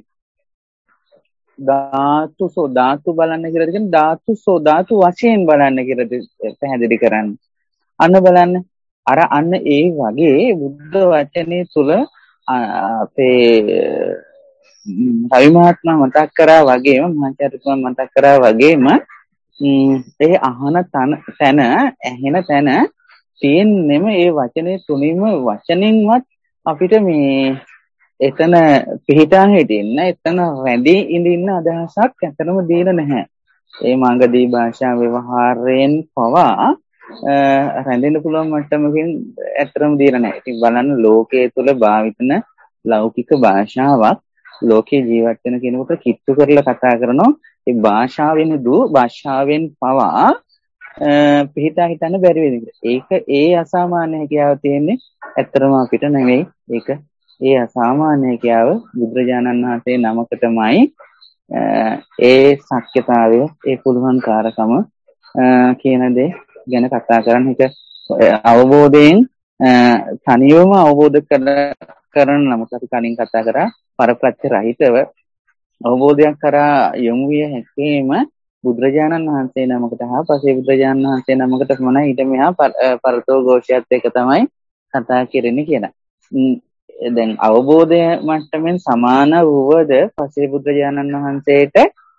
ධාතු බලන්න කියලා කියන්නේ ධාතු වශයෙන් බලන්න කියලා පැහැදිලි කරන්නේ. අන්න බලන්න අර අන්න ඒ වගේ බුද්ධ වචනේ තුල අපේ රවි මහත්මයා මතක් කරා වගේම මහාචාර්යතුමා මතක් කරා වගේම ඒ අහන තැන ඇහෙන තැන තියෙන්නෙම ඒ වචනේ තුනින්ම වචනින්වත් අපිට මේ එතන පිහිටා හිටින්න එතන රැඳී ඉඳින්න අදහසක් ඇත්තටම දීලා නැහැ. ඒ මාංගදී භාෂා ව්‍යවහාරයෙන් පවා රැඳෙන්න පුළුවන් මට්ටමකින් ඇත්තටම දීලා නැහැ. ඉතින් බලන්න ලෝකයේ තුල භාවිතන ලෞකික භාෂාවක් ලෝකේ ජීවත් වෙන කෙනෙකුට කිට්ටු කරලා කතා කරනවා. ඒ භාෂාවෙන් පවා පිහිටා හිටන්න බැරි වෙන එක. ඒක ඒ අසාමාන්‍ය හැකියාව තියෙන්නේ ඇත්තටම අපිට නෙවෙයි. ඒක ඒ අසාමාන්‍ය හැකියාව බුදුරජාණන් වහන්සේ නමකටමයි ඒ ශක්්‍යතාවය ඒ පුළුවන්කාරකම කියන දේ ගැන කතා කරන්න. ඒක අවබෝධයෙන් තනියම අවබෝධ කරන නමුත් අපි කලින් කතා කරා පරප්‍රත්‍ය රහිතව අවබෝධයක් කරා යොමු විය හැකීම බුදුරජාණන් වහන්සේ නමකට හා පසේ බුදුරජාණන් වහන්සේ නමකට පමණයි ඊට මෙහා පරතෝ ഘോഷයත් එක තමයි කතා කරන්නේ කියලා. දැන් අවබෝධය මට්ටමින් සමාන වූවද පසේ බුදුරජාණන් වහන්සේට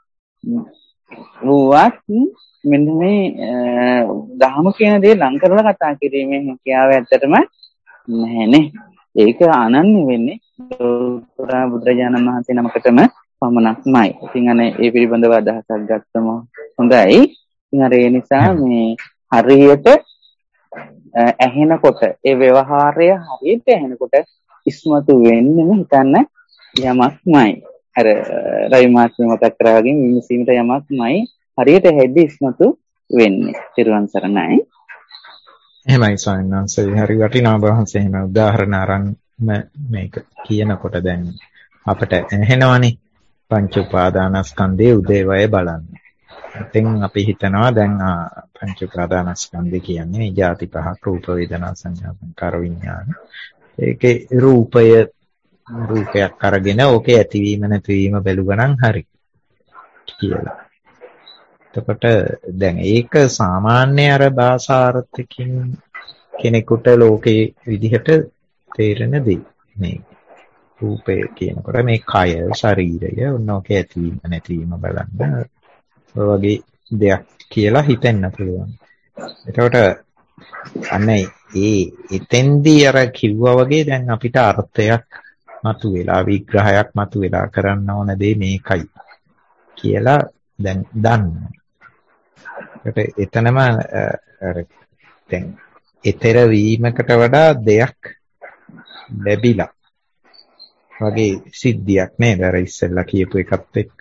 වුවත් මෙන්න මේ ධහම කියන දේ ලං කරලා කතා කිරීමේ හැකියාව ඇත්තටම නැහැනේ. ඒක අනන්‍ය වෙන්නේ බුදුරජාණන් වහන්සේ නමකටම පමණක්මයි. ඉතින් අනේ ඒ පිළිබඳව අදහසක් ගත්තම හොඳයි. ඉතින් අර ඒ නිසා මේ හරියට ඇහෙනකොට ඒ ව්‍යවහාරය හරියට ඇහෙනකොට ඉස්මතු වෙන්නෙම හිතන්න යමක්මයි. අර රවි මාත්‍රි මතක් කරා වගේ විමසීමට යමක්මයි හරියට හැදි ඉස්මතු වෙන්නේ. ත්‍රිවන් සරණයි. එහෙමයි ස්වාමීන් වහන්සේ. හරි වටිනා වහන්සේ එහෙම උදාහරණ අරන් මේක කියනකොට දැන් අපිට ඇහෙනවනේ පංච උපාදානස්කන්ධයේ උදේවය බලන්න. ඉතින් අපි හිතනවා දැන් පංච උපාදානස්කන්ධය කියන්නේ ජාති පහක් රූප වේදනා සංඥා සංකාර විඥාන. ඒකේ රූපයක් අරගෙන ඕකේ ඇතිවීම නැතිවීම බැලුවනම් හරි කියලා. එතකොට දැන් ඒක සාමාන්‍ය අර භාෂාර්ථකින් කෙනෙකුට ලෝකේ විදිහට තේරෙන දෙයක්. මේ රූපය කියනකොට මේ කය ශරීරය ඔන්නෝකේ ඇතිවීම නැතිවීම බලන්න ඔය වගේ දෙයක් කියලා හිතෙන්න පුළුවන්. එතකොට අනේ එතෙන්දී අර කිව්වා වගේ දැන් අපිට අර්ථයක් මතුවෙලා විග්‍රහයක් මතුවෙලා කරන්න ඕන දේ මේකයි කියලා දැන් දන්නවා. ඒකට එතනම දැන් ඊතර වීමකට වඩා දෙයක් ලැබිලා වගේ සිද්ධියක් නේද අර ඉස්සෙල්ලා කියපු එකත් එක්ක.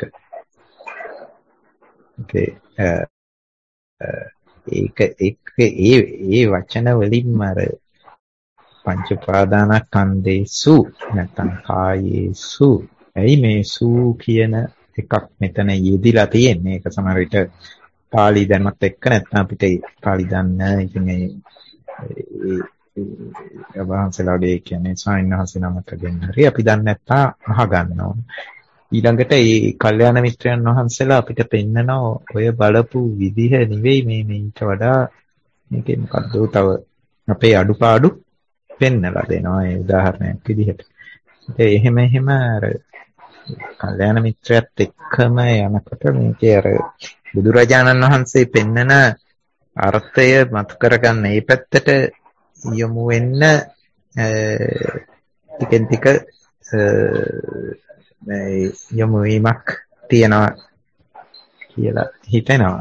ඒක ඒ වචන වලින්ම අර පංච උපාදානස්කන්ධේසු නැත්නම් කායේසු ඇයි මේ සූ කියන එකක් මෙතන යෙදිලා තියෙන්නේ. ඒක සමහර විට පාලි දැනුමත් එක්ක නැත්නම් අපිට පාලි දන්න ඉතින් ඒ වහන්සේලාගේ කියන්නේ සායනහස නමකගෙන් හරි අපි දන්නේ නැත්නම් අහගන්න ඕන. ඊළඟට ඒ කල්යාණ මිත්‍රයන් වහන්සේලා අපිට පෙන්නනවා ඔය බලපු විදිහ නෙවෙයි මේ ඊට වඩා මේකේ මොකද්ද තව අපේ අඩුපාඩු පෙන්නලා දෙනවා ඒ උදාහරණයක් විදිහට. එහෙම අර කල්යාණ මිත්‍රයත් එක්කම යනකොට මේකේ අර බුදුරජාණන් වහන්සේ පෙන්නන අර්ථය මතු කරගන්න මේ පැත්තට යොමු වෙන්න ටිකෙන් ටික යොමු වීමක් තියනවා කියලා හිතෙනවා.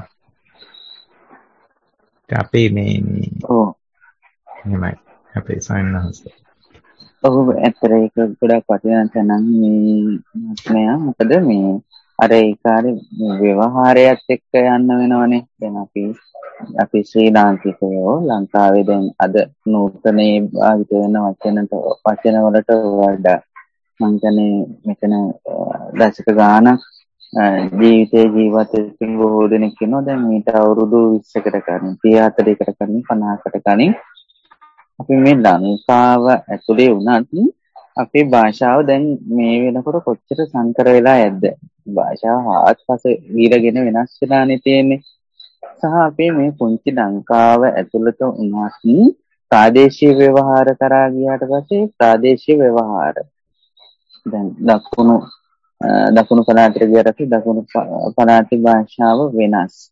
අපේ මේ එහෙමයි අපේ සායනහසේ. ඔව් ඇත්තට ඒක ගොඩක් වටිනා තැනක් මේ මොකද මේ අර ඒ කාර්ය ව්‍යවහාරයත් එක්ක යන්න වෙනවනේ. දැන් අපි ශ්‍රී ලාංකිකයෝ ලංකාවේ දැන් අද නූතනයේ භාවිත වෙන වචන වලට වඩා මම කියන්නේ මෙතන දශක ගානක් ජීවිතේ ජීවත් වෙන බොහෝ දෙනෙක් ඉන්නවා. දැන් මීට අවුරුදු 20කට කලින් 34කට කලින් 50කට කලින් අපි මේ ලංකාව ඇතුලේ වුණත් අපේ භාෂාව දැන් මේ වෙනකොට කොච්චර සංකර වෙලා ඇද්ද? භාෂාව ආත්පස වීරගෙන වෙනස් වෙලානේ තියෙන්නේ. සහ අපේ මේ පුංචි ලංකාව ඇතුළත වුණත් ප්‍රාදේශීය ව්‍යවහාර කරා ගියාට පස්සේ ප්‍රාදේශීය ව්‍යවහාර දැන් දකුණු පළාතට ගියට පස්සේ දකුණු පළාතේ භාෂාව වෙනස්.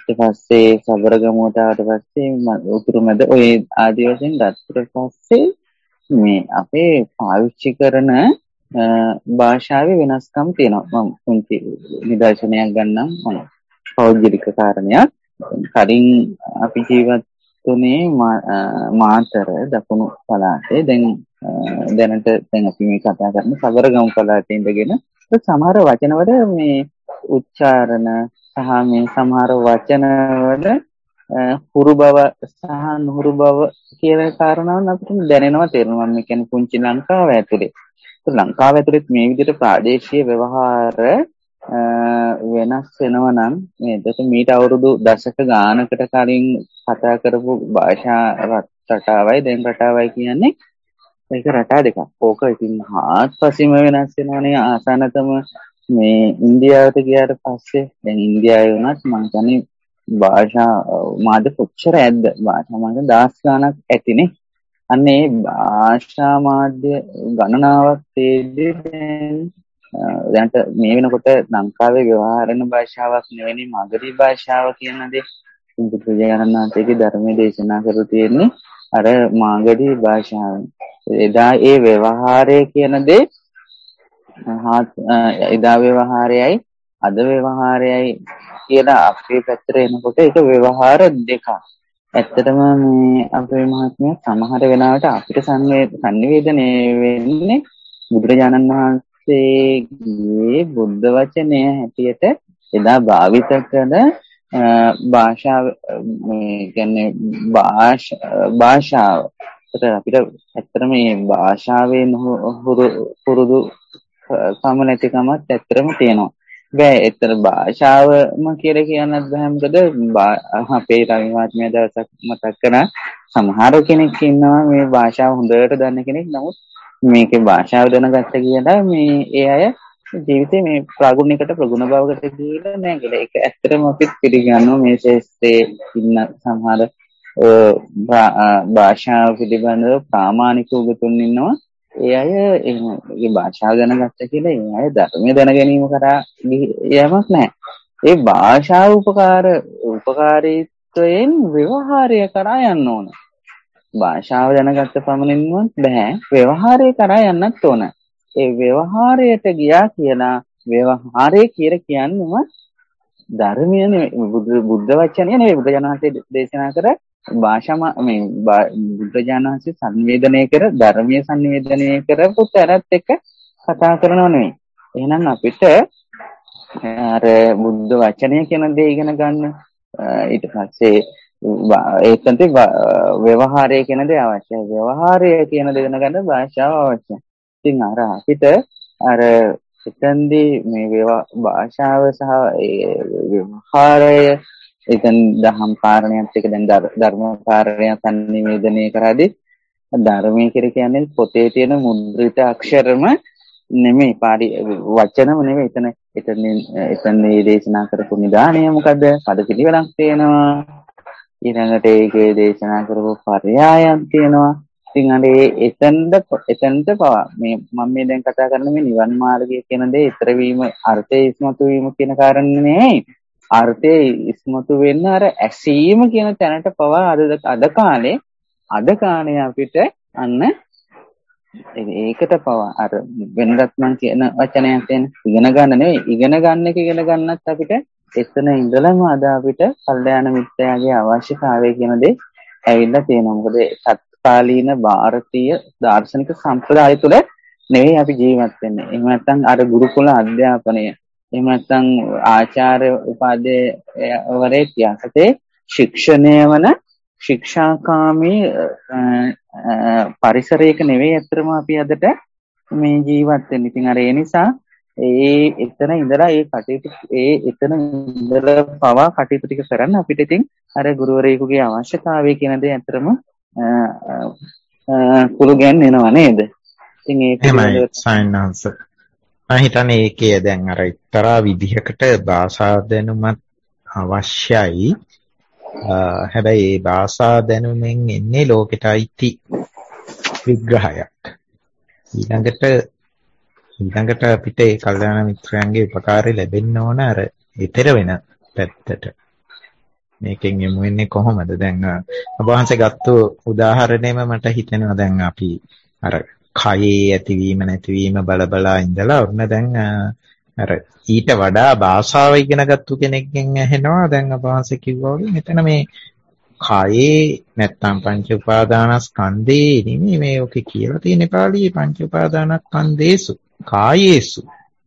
ඊට පස්සේ සබරගමුවට ආවට පස්සේ උතුරු මැද ඔය ආදි වශයෙන් ගත්තට පස්සේ මේ අපේ පාවිච්චි කරන භාෂාවේ වෙනස්කම් තියෙනවා. මම පුංචි නිදර්ශනයක් ගන්නම්. පෞද්ගලික කාරණයක්. කලින් අපි ජීවත් වුණේ මාතර දකුණු පළාතේ. දැනට අපි මේ කතා කරන සබරගමු පළාතේ ඉඳගෙන සමහර වචනවල මේ උච්චාරණ සහ මේ සමහර වචනවල හුරු බව සහ නුහුරු බව කියන කාරණාවන් අපිට දැනෙනවා තේරෙනවා. මේ කියන්නේ පුංචි ලංකාව ඇතුලේ. ලංකාව ඇතුලේ මේ විදිහට ප්‍රාදේශීය ව්‍යවහාර වෙනස් වෙනවා නම් මේකට මීට අවුරුදු දශක ගානකට කලින් කතා කරපු භාෂා රටාවයි දැන් රටාවයි කියන්නේ ඒක රටා දෙකක්. ඕක ඉතින් හාත්පසින්ම වෙනස් වෙනවනේ. ආසන්නතම මේ ඉන්දියාවට ගියාට පස්සේ දැන් ඉන්දියාවේ වුණත් මම කියන්නේ භාෂා මාධ්‍ය කොච්චර ඇද්ද? භාෂා මාධ්‍ය 10 ගණක් ඇතිනේ. අන්නේ භාෂා මාධ්‍ය ගණනාවක් තේදී දැන්ට මේ වෙනකොට ලංකාවේ ව්‍යවහාරන භාෂාවක් නෙවෙයි මාගදී භාෂාව කියන දේ බුදුරජාණන් වහන්සේගේ ධර්මයේ දේශනා කරු තියෙන්නේ අර මාගදී භාෂාවෙන්. එදා ඒ ව්‍යවහාරය කියන දේ එදා ව්‍යවහාරයයි අද ව්‍යවහාරයයි කියලා අපේ පැත්තට එනකොට ඒක ව්‍යවහාර දෙකක්. ඇත්තටම මේ අපේ මහත්මයා සමහර වෙලාවට අපිට සංවේදනය වෙන්නේ බුදුරජාණන් වහන්සේගේ බුද්ධ වචනය හැටියට එදා භාවිත කළ භාෂාව මේ කියන්නේ භාෂාව. අපිට ඇත්තටම මේ භාෂාවේ පුරුදු කම නැතිකමත් ඇත්තටම තියෙනවා. බෑ ඒතර භාෂාවම කියලා කියන්නත් බෑ. මොකද අපේ රවි මහත්මයා දවසක් මතක් කරා සමහර කෙනෙක් ඉන්නවා මේ භාෂාව හොඳට දන්න කෙනෙක්. නමුත් මේකේ භාෂාව දැනගත්ත කියලා මේ ඒ අය ජීවිතේ මේ ප්‍රගුණයකට ප්‍රගුණ භාවකට ගිහිල්ලා නැහැ කියලා. ඒක ඇත්තටම අපිත් පිළිගන්නවා. මේ ශාස්ත්‍රයේ ඉන්න සමහර භාෂාව පිළිබඳව ප්‍රාමාණික උගතුන් ඉන්නවා. ඒ අය ඒ භාෂාව දැනගත්ත කියලා ඒ අය ධර්මය දැන ගැනීම කරා යමක් නැහැ. ඒ භාෂාව උපකාරීත්වයෙන් ව්‍යවහාරය කරා යන්න ඕන. භාෂාව දැනගත්ත පමණින්වත් බෑ. ව්‍යවහාරය කරා යන්නත් ඕන. ඒ ව්‍යවහාරයට ගියා කියලා ව්‍යවහාරය කියලා කියන්නේම ධර්මය නෙවෙයි, බුද්ධ වචනය නෙවෙයි. බුදුරජාණන් වහන්සේ දේශනා කර භාෂා මේ බුදුරජාණන් වහන්සේ සංවේදනය කර ධර්මීය සංවේදනය කරපු තරත් එක්ක කතා කරනව නෙවෙයි. එහෙනම් අපිට අර බුද්ධ වචනය කියන දේ ඉගෙන ගන්න ඊට පස්සේ ඒකන්ට ව්‍යවහාරය කියන දේ අවශ්‍යයි. ව්‍යවහාරය කියන දේ දැනගන්න භාෂාව අවශ්‍යයි. ඉතින් අර අපිට අර එතෙන්දී මේ භාෂාව සහ ව්‍යවහාරය එතෙන් දහම් කාරණයක් එක දැන් ධර්ම කාරණයක් සංනිවේදනය කරාදී ධර්මයේ කියලා කියන්නේ පොතේ තියෙන මුද්‍රිත අක්ෂරම නෙමෙයි පාඩි වචනම නෙමෙයි. එතන දේශනා කරපු නිදාණය මොකද? පද පිළිවෙලක් තියෙනවා. ඊළඟට ඒකේ දේශනා කරපු පරයයන් තියෙනවා. ඉතින් අනේ එතනට පවා මේ මම මේ දැන් කතා කරන මේ නිවන් මාර්ගය කියන දේ ඊතර වීම අර්ථය ඉස්මතු වීම කියන කාරණේ නෙවෙයි. අර්ථය ඉස්මතු වෙන්න අර ඇසීම කියන තැනට පවා අද කාලේ අපිට අන්න ඒකට පවා අර වෙනදත් මං කියන වචනයක් තියෙන ඉගෙන ගන්න නෙවෙයි, ඉගෙන ගන්න එක ඉගෙන ගන්නත් අපිට එතන ඉඳලම අද අපිට කල්යාණ මිත්‍යාගේ අවශ්‍යතාවය කියන දේ ඇවිල්ලා තියෙනවා. මොකද තත්කාලීන භාරතීය දාර්ශනික සම්ප්‍රදාය තුළ නෙවෙයි අපි ජීවත් වෙන්නේ. එහෙම නැත්නම් අර ගුරුකුල අධ්‍යාපනය, එහෙම නැත්නම් ආචාර්ය උපාධ්‍යවරයෙක් යටතේ ශික්ෂණය වන ශික්ෂාකාමී පරිසරයක නෙවෙයි අත්‍තරම අපි අදට මේ ජීවත් වෙන්නේ. ඉතින් අර ඒ නිසා එතන ඉඳලා එතන ඉඳලා පවා කටයුතු ටික කරන්න අපිට ඉතින් අර ගුරුවරයෙකුගේ අවශ්‍යතාවය කියන දේ අත්‍තරම කුළු ගැන්වෙනව නේද? ඉතින් ඒක එහෙමයි සයන්ස්. මම හිතන්නේ ඒකේ දැන් අර එක්තරා විදිහකට භාෂා දැනුමත් අවශ්‍යයි. හැබැයි මේ භාෂා දැනුමෙන් එන්නේ ලෝකෙට අයිති විග්‍රහයක්. ඊළඟට අපිට ඒ කල්යාණ මිත්‍රයන්ගේ උපකාරය ලැබෙන්න ඕන අර ඊතර වෙන පැත්තට. මේකෙන් යමු වෙන්නේ කොහොමද? දැන් ඔබ වහන්සේ ගත්ත උදාහරණයම මට හිතෙනවා දැන් අපි අර කයේ ඇතිවීම නැතිවීම බලබලා ඉඳලා ඔන්න දැන් අර ඊට වඩා භාෂාව ඉගෙන ගත්ත කෙනෙක්ගෙන් ඇහෙනවා දැන් ඔබ වහන්සේ කිව්වා වගේ මෙතන මේ කයේ නැත්තම් පංච උපාදානස්කන්ධේ නෙමෙයි මේ ඔකේ කියලා තියෙන පාළියේ පංච උපාදානස්කන්ධේසු කායේසු.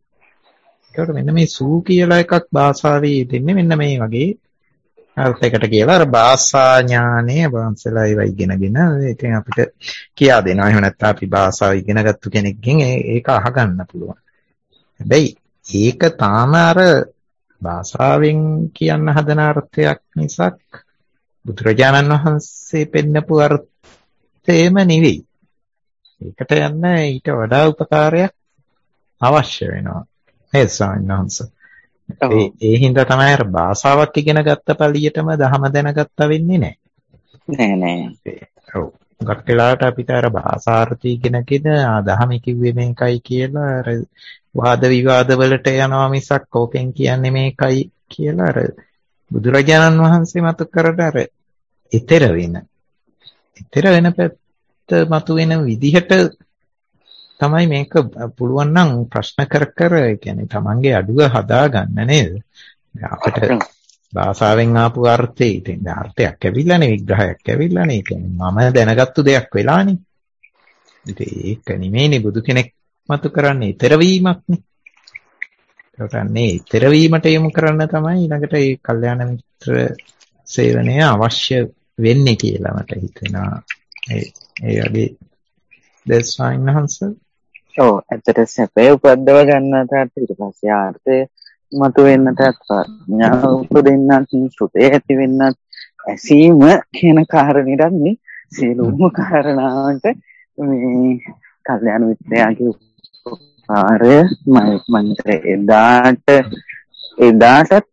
ඒකට මෙන්න මේ සූ කියලා එකක් භාෂාවේ දෙන්නේ මෙන්න මේ වගේ අර්ථයකට කියලා අර භාෂා ඥානය වංශලා ඒවා ඉගෙනගෙන ඉතින් අපිට කියා දෙනවා. එහෙම නැත්නම් අපි භාෂාව ඉගෙනගත්තු කෙනෙක්ගෙන් ඒක අහගන්න පුළුවන්. හැබැයි ඒක තාම අර භාෂාවෙන් කියන්න හදන අර්ථයක් මිසක් බුදුරජාණන් වහන්සේ පෙන්නපු අර්ථයම නෙවෙයි. ඒකට යන්න ඊට වඩා උපකාරයක් අවශ්‍ය වෙනවා. නේද ස්වාමීන් වහන්සේ? ඒ හින්දා තමයි අර භාෂාවක් ඉගෙන ගත්ත පළියටම ධහම දැනගත්තා වෙන්නේ නැහැ. නෑ. ඔව්. ගොඩක් වෙලාවට අපිට අර භාෂාර්ථය ඉගෙනගෙන ධහම කිව්වේ මේකයි කියලා අර වාද විවාද වලට යනවා මිසක් ඕකෙන් කියන්නේ මේකයි කියලා අර බුදුරජාණන් වහන්සේ මතු කරට අර ඊතර වෙන පැත්ත මතු වෙන විදිහට තමයි මේක පුළුවන් නම් ප්‍රශ්න කර ඒ කියන්නේ තමන්ගේ අඩුව හදාගන්න නේද? අපිට භාෂාවෙන් ආපු අර්ථය ඉතින් අර්ථයක් ඇවිල්ලානේ විග්‍රහයක් ඇවිල්ලානේ. ඒ කියන්නේ මම දැනගත්තු දෙයක් වෙලානේ. ඉතින් ඒක නෙමෙයිනේ බුදු කෙනෙක් මතු කරන්නේ ඊතර වීමක්නේ. ඒකට අන්නේ ඊතර වීමට යොමු කරන්න තමයි ඊළඟට ඒ කල්යාණ මිත්‍ර සේවනය අවශ්‍ය වෙන්නේ කියලා මට හිතෙනවා. ඒ වගේ දෙස්වයින්හන්ස ඔව් ඇත්තට සැපේ උපද්දව ගන්නට ඊට පස්සේ ආර්ථය මතු වෙන්නට ප්‍රඥාව උපදින්නත් සුතේ ඇති වෙන්නත් ඇසීම කියන කාරණේට මේ සියලුම කාරණාවට මේ කල්යාණ මිත්‍රයාගේ උපකාරය මම එදාටත්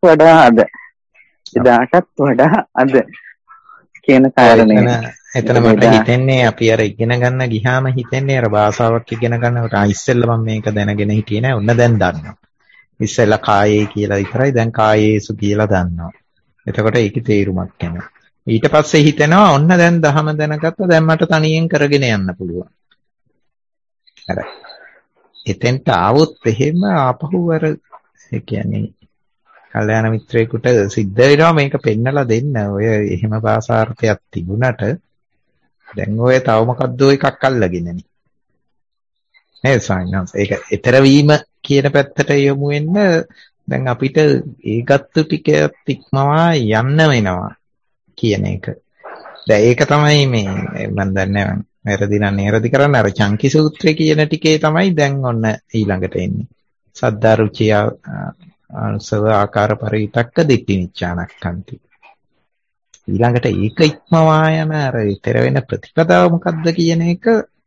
වඩා අද කියන කාරණේ එතන මට හිතෙන්නේ අපි අර ඉගෙන ගන්න ගියාම හිතෙන්නේ අර භාෂාවක් ඉගෙන ගන්නකොට ඉස්සෙල්ලා මම මේක දැනගෙන හිටියේ නෑ. ඔන්න දැන් දන්නවා. ඉස්සෙල්ලා කායේ කියලා විතරයි දැන් කායේසු කියලා දන්නවා. එතකොට ඒකේ තේරුමක් එනවා. ඊට පස්සේ හිතෙනවා ඔන්න දැන් දහම දැනගත්තා දැන් මට තනියෙන් කරගෙන යන්න පුළුවන්. හරි. එතෙන්ට ආවොත් එහෙම ආපහු අර ඒ කියන්නේ කල්යාණ මිත්‍රයෙකුට සිද්ධ වෙනවා මේක පෙන්නලා දෙන්න. ඔය එහෙම භාෂාර්ථයක් තිබුණට දැන් ඔය තව මොකද්ද එකක් අල්ලගෙනනේ. නේද සායනස්? ඒක ඊතර වීම කියන පැත්තට යොමු වෙන්න දැන් අපිට ඒකත් ටික ඉක්මවා යන්න වෙනවා කියන එක. දැන් ඒක තමයි මේ මම දන්නේ වැරදි නම් නිරදි කරන්න අර චංකි සූත්‍රය කියන ටිකේ තමයි දැන් ඔන්න ඊළඟට එන්නේ. සද්දා රුචිය අනුසව ආකාර පරිවිතක්ක දිට්ඨි නිච්ඡානක්ඛන්ති. ඊළඟට ඒක ඉක්මවා යන අර ඊතර වෙන ප්‍රතිපදාව මොකද්ද කියන එක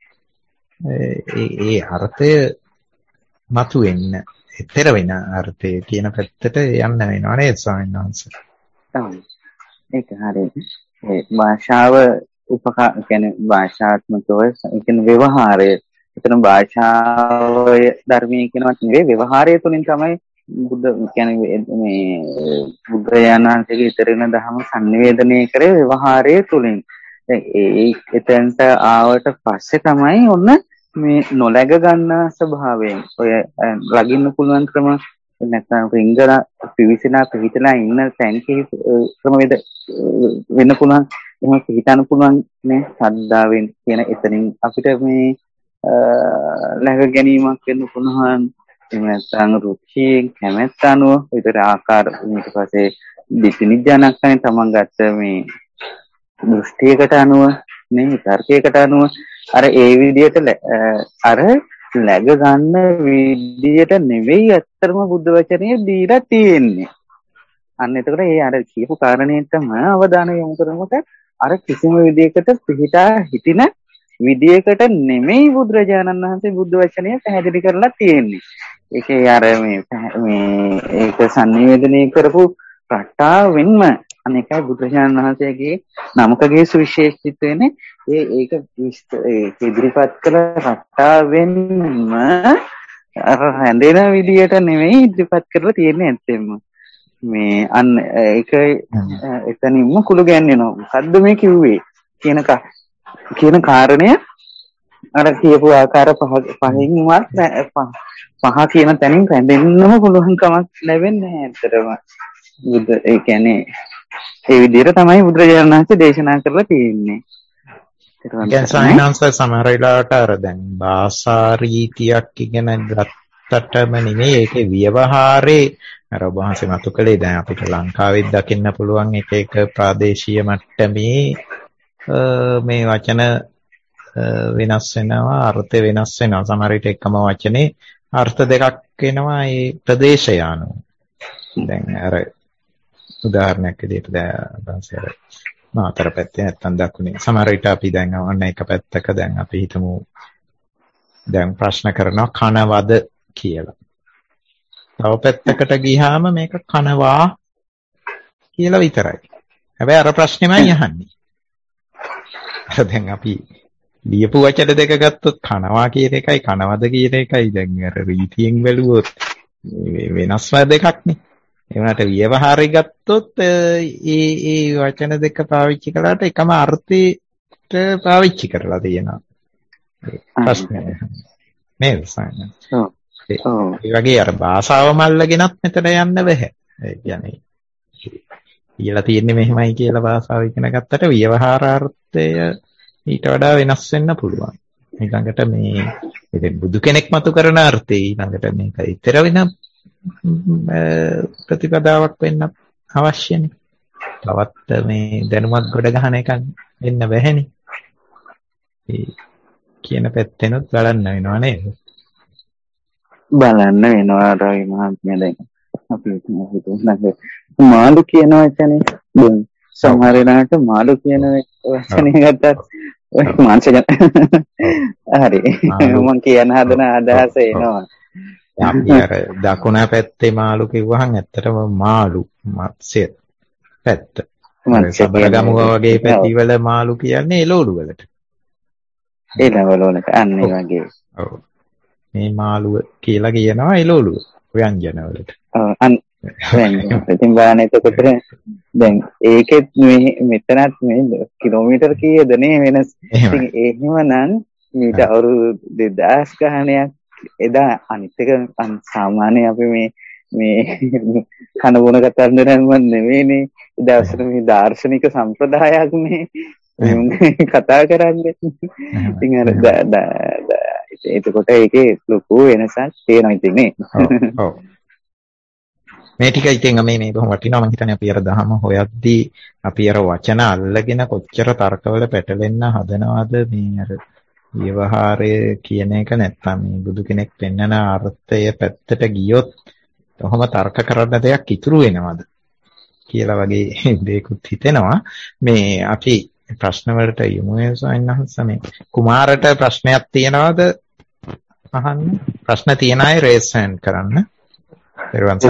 ඒ අර්ථය මතුවෙන්න ඊතර වෙන අර්ථය කියන පැත්තට යන්න වෙනවා නේද ස්වාමීන් වහන්සේ? ඒක හරියි. ඒ භාෂාව කියන්නේ භාෂාත්මකව කියන ව්‍යවහාරය. එතන භාෂාවේ ධර්මයේ කියනවත් නෙවෙයි ව්‍යවහාරය තුලින් තමයි බුද්ධ කියන්නේ මේ බුද්ධයානන්සේගේ ඉතරෙන දහම සංවේදනය කරේ ව්‍යවහාරයේ තුලින්. ඒ එතෙන්ට ආවට පස්සේ තමයි ඔන්න මේ නොලැග ගන්න ස්වභාවයෙන් ඔය ලගින්න පුළුවන් ක්‍රම නැත්නම් රිංගලා පිවිසලා පිවිතලා ඉන්න තැන්කේ ක්‍රමවේද වෙන්න පුළුවන්. එහෙම හිතන්න පුළුවන් නේ සද්දාවෙන් කියන එතනින් අපිට මේ ලැග ගැනීමක් වෙන්න පුළුවන්. එහෙම නැත්නම් රුචියෙන් කැමැත්ත අනුව විතර ආකාර ඊට පස්සේ දිටිනිඥානක් තමයි තමන් ගත්ත මේ දෘෂ්ටියකට අනුව නේ තර්කයකට අනුව අර ඒ විදිහට අර läග ගන්න විදිහට නෙවෙයි ඇත්තටම බුද්ධ වචනේ දීලා තියෙන්නේ. අන්න එතකොට ඒ අර කියපු කාරණේටම අවධානය යොමු කරනකොට අර කිසිම විදිහකට පිළිටා හිටින විදියකට නෙමෙයි බුදුරජාණන් වහන්සේ බුද්ධ වචනය පැහැදිලි කරලා තියෙන්නේ. ඒකේ අර මේ ඒක sannivedanaya කරපු රටාවෙන්ම අනේකයි බුදුරජාණන් වහන්සේගේ නමකගේ සුවිශේෂීත්වයනේ ඒක ඉදිරිපත් කළ රටාවෙන්ම අර හැඳෙන විදියට නෙමෙයි ඉදිරිපත් කරලා තියෙන්නේ ඇත්තෙම. මේ අන්න ඒක එතනින්ම කුළු ගෑන්නෙනවා. මොකද්ද මේ කිව්වේ කියන කාරණය අර කියපු ආකාර පහින්වත් පහ කියන තැනින් රැඳෙන්නම පුළුවන් කමක් ලැබෙන්නේ නැහැ ඇත්තටම. ඒ කියන්නේ ඒ විදිහට තමයි බුදුරජාණන් වහන්සේ දේශනා කරලා තියෙන්නේ. දැන් සායනංශ සමහර වෙලාවට අර දැන් භාෂා රීතියක් ඉගෙන ගත්තටම නෙමෙයි ඒකේ ව්‍යවහාරේ අර වහන්සේ මතු කළේ දැන් අපිට ලංකාවෙත් දකින්න පුළුවන් එක ප්‍රාදේශීය මට්ටමේ මේ වචන වෙනස් වෙනවා අර්ථ වෙනස් වෙනවා සමහර විට එකම වචනේ අර්ථ දෙකක් වෙනවා ඒ ප්‍රදේශය අනුව. දැන් අර උදාහරණයක් විදිහට දැන් මාතර පැත්තේ නැත්තම් දකුණේ සමහර විට අපි දැන් අන්න එක පැත්තක දැන් අපි හිතමු දැන් ප්‍රශ්න කරනවා කනවද කියලා. තව පැත්තකට ගියාම මේක කනවා කියලා විතරයි. හැබැයි අර ප්‍රශ්නේමයි අහන්නේ. දැන් අපි ලියපු වචන දෙක ගත්තොත් කනවා කියන එකයි කනවද කියන එකයි දැන් අර රීතියෙන් බැලුවොත් වෙනස්ම දෙකක්නේ. ඒ වුණාට ව්‍යවහාරය ගත්තොත් ඒ වචන දෙක පාවිච්චි කළාට එකම අර්ථයට පාවිච්චි කරලා තියෙනවා. ප්‍රශ්නේ නේද සායන? ඒ වගේ අර භාෂාවම අල්ලගෙනත් මෙතන යන්න බෑ. ඒ කියන්නේ කියලා තියෙන්නේ මෙහෙමයි කියලා භාෂාව ඉගෙන ගත්තට ව්‍යවහාරාර්ථය ඊට වඩා වෙනස් වෙන්න පුළුවන්. ඊළඟට මේ ඉතින් බුදු කෙනෙක් මතු කරන අර්ථය ඊළඟට මේක ඊතර වෙන ප්‍රතිපදාවක් වෙන්න අවශ්‍යනේ. තවත් මේ දැනුමක් ගොඩ ගන්න එකක් වෙන්න බැහැනේ. ඒ කියන පැත්තෙනුත් බලන්න වෙනවා නේද? බලන්න වෙනවා රවි මහත්මයා දැන් අපි හිතුවා මාළු කියන වචනේ දැන් සමහර වෙලාවට මාළු කියන වචනේ ගත්තත් මාංශජන හරි මම කියන හදන අදහස එනවා. අපි අර දකුණ පැත්තේ මාළු කිව්වහම ඇත්තටම මාළු මත්ස්‍ය පැත්ත. සබරගමුව වගේ පැතිවල මාළු කියන්නේ එළවලු වලට. එළවලු වලට අන්න ඒ වගේ. ඔව්. මේ මාළුව කියලා කියනවා එළවලු ව්‍යංජන වලට. ඔව් අන්න ඉතින් බලන්න එතකොට දැන් ඒකෙත් මෙතනත් මේ කිලෝමීටර් කීයද නේ වෙනස්. ඉතින් එහෙමනම් මීට අවුරුදු 2000 ගණනක් එදා අනිත් එක සාමාන්‍ය අපි මේ කන බොන කතන්දරම නෙවෙයිනේ. දවසට මේ දාර්ශනික සම්ප්‍රදායක් නේ කතා කරන්නේ. ඉතින් අර එතකොට ඒකේ ලොකු වෙනසක් තියෙනවා ඉතින් නේ. ඔව්. මේ ටික ඉතින් මේ බොහොම වටිනවා මම හිතන්නේ අපි අර දහම හොයද්දී අපි අර වචන අල්ලගෙන කොච්චර තර්කවල පැටලෙන්න හදනවද මේ අර ව්‍යවහාරය කියන එක නැත්තම් මේ බුදු කෙනෙක් පෙන්වන අර්ථය පැත්තට ගියොත් කොහොම තර්ක කරන්න දෙයක් ඉතුරු වෙනවද කියලා වගේ දෙයක්ත් හිතෙනවා. මේ අපි ප්‍රශ්න වලට යමු සයන්හස මේ කුමාරට ප්‍රශ්නයක් තියනවද අහන්න? ප්‍රශ්න තියන අය රේස් හෑන්ඩ් කරන්න. මට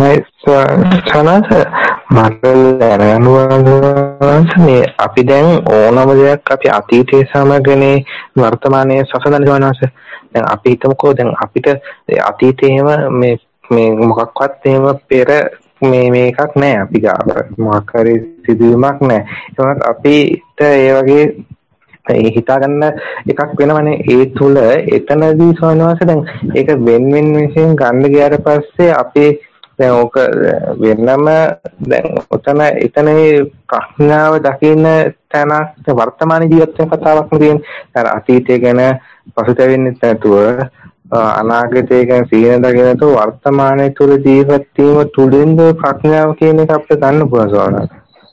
මේ අපි දැන් ඕනම දෙයක් අපි අතීතයේ සමගනේ වර්තමානයේ සසඳන ගමනස. දැන් අපි හිතමුකෝ දැන් අපිට අතීතයේම මේ මොකක්වත් එහෙම පෙර මේකක් නැහැ අපි ගාව. මොකක් හරි සිදුවීමක් නැහැ. ඒ වුණත් අපිට ඒ වගේ හිතා ගන්න එකක් වෙනවනේ. ඒ තුල එතනදී සෝනවාස දැන් ඒක වෙන විශේෂයෙන් ගන්න ගියාට පස්සේ අපි දැන් ඕක වෙනම දැන් එතන ප්‍රඥාව දකින්න තැනක් වර්තමාන ජීවිතේ කතාවක් නෙවෙයි. අර අතීතය ගැන පසුතැවෙන්නේ නැතුව අනාගතය ගැන සිහින දකින්න නැතුව වර්තමානයේ තුල ජීවත් වීම තුලින්ද ප්‍රඥාව කියන එක අපිට ගන්න පුළුවන් සෝනවාස.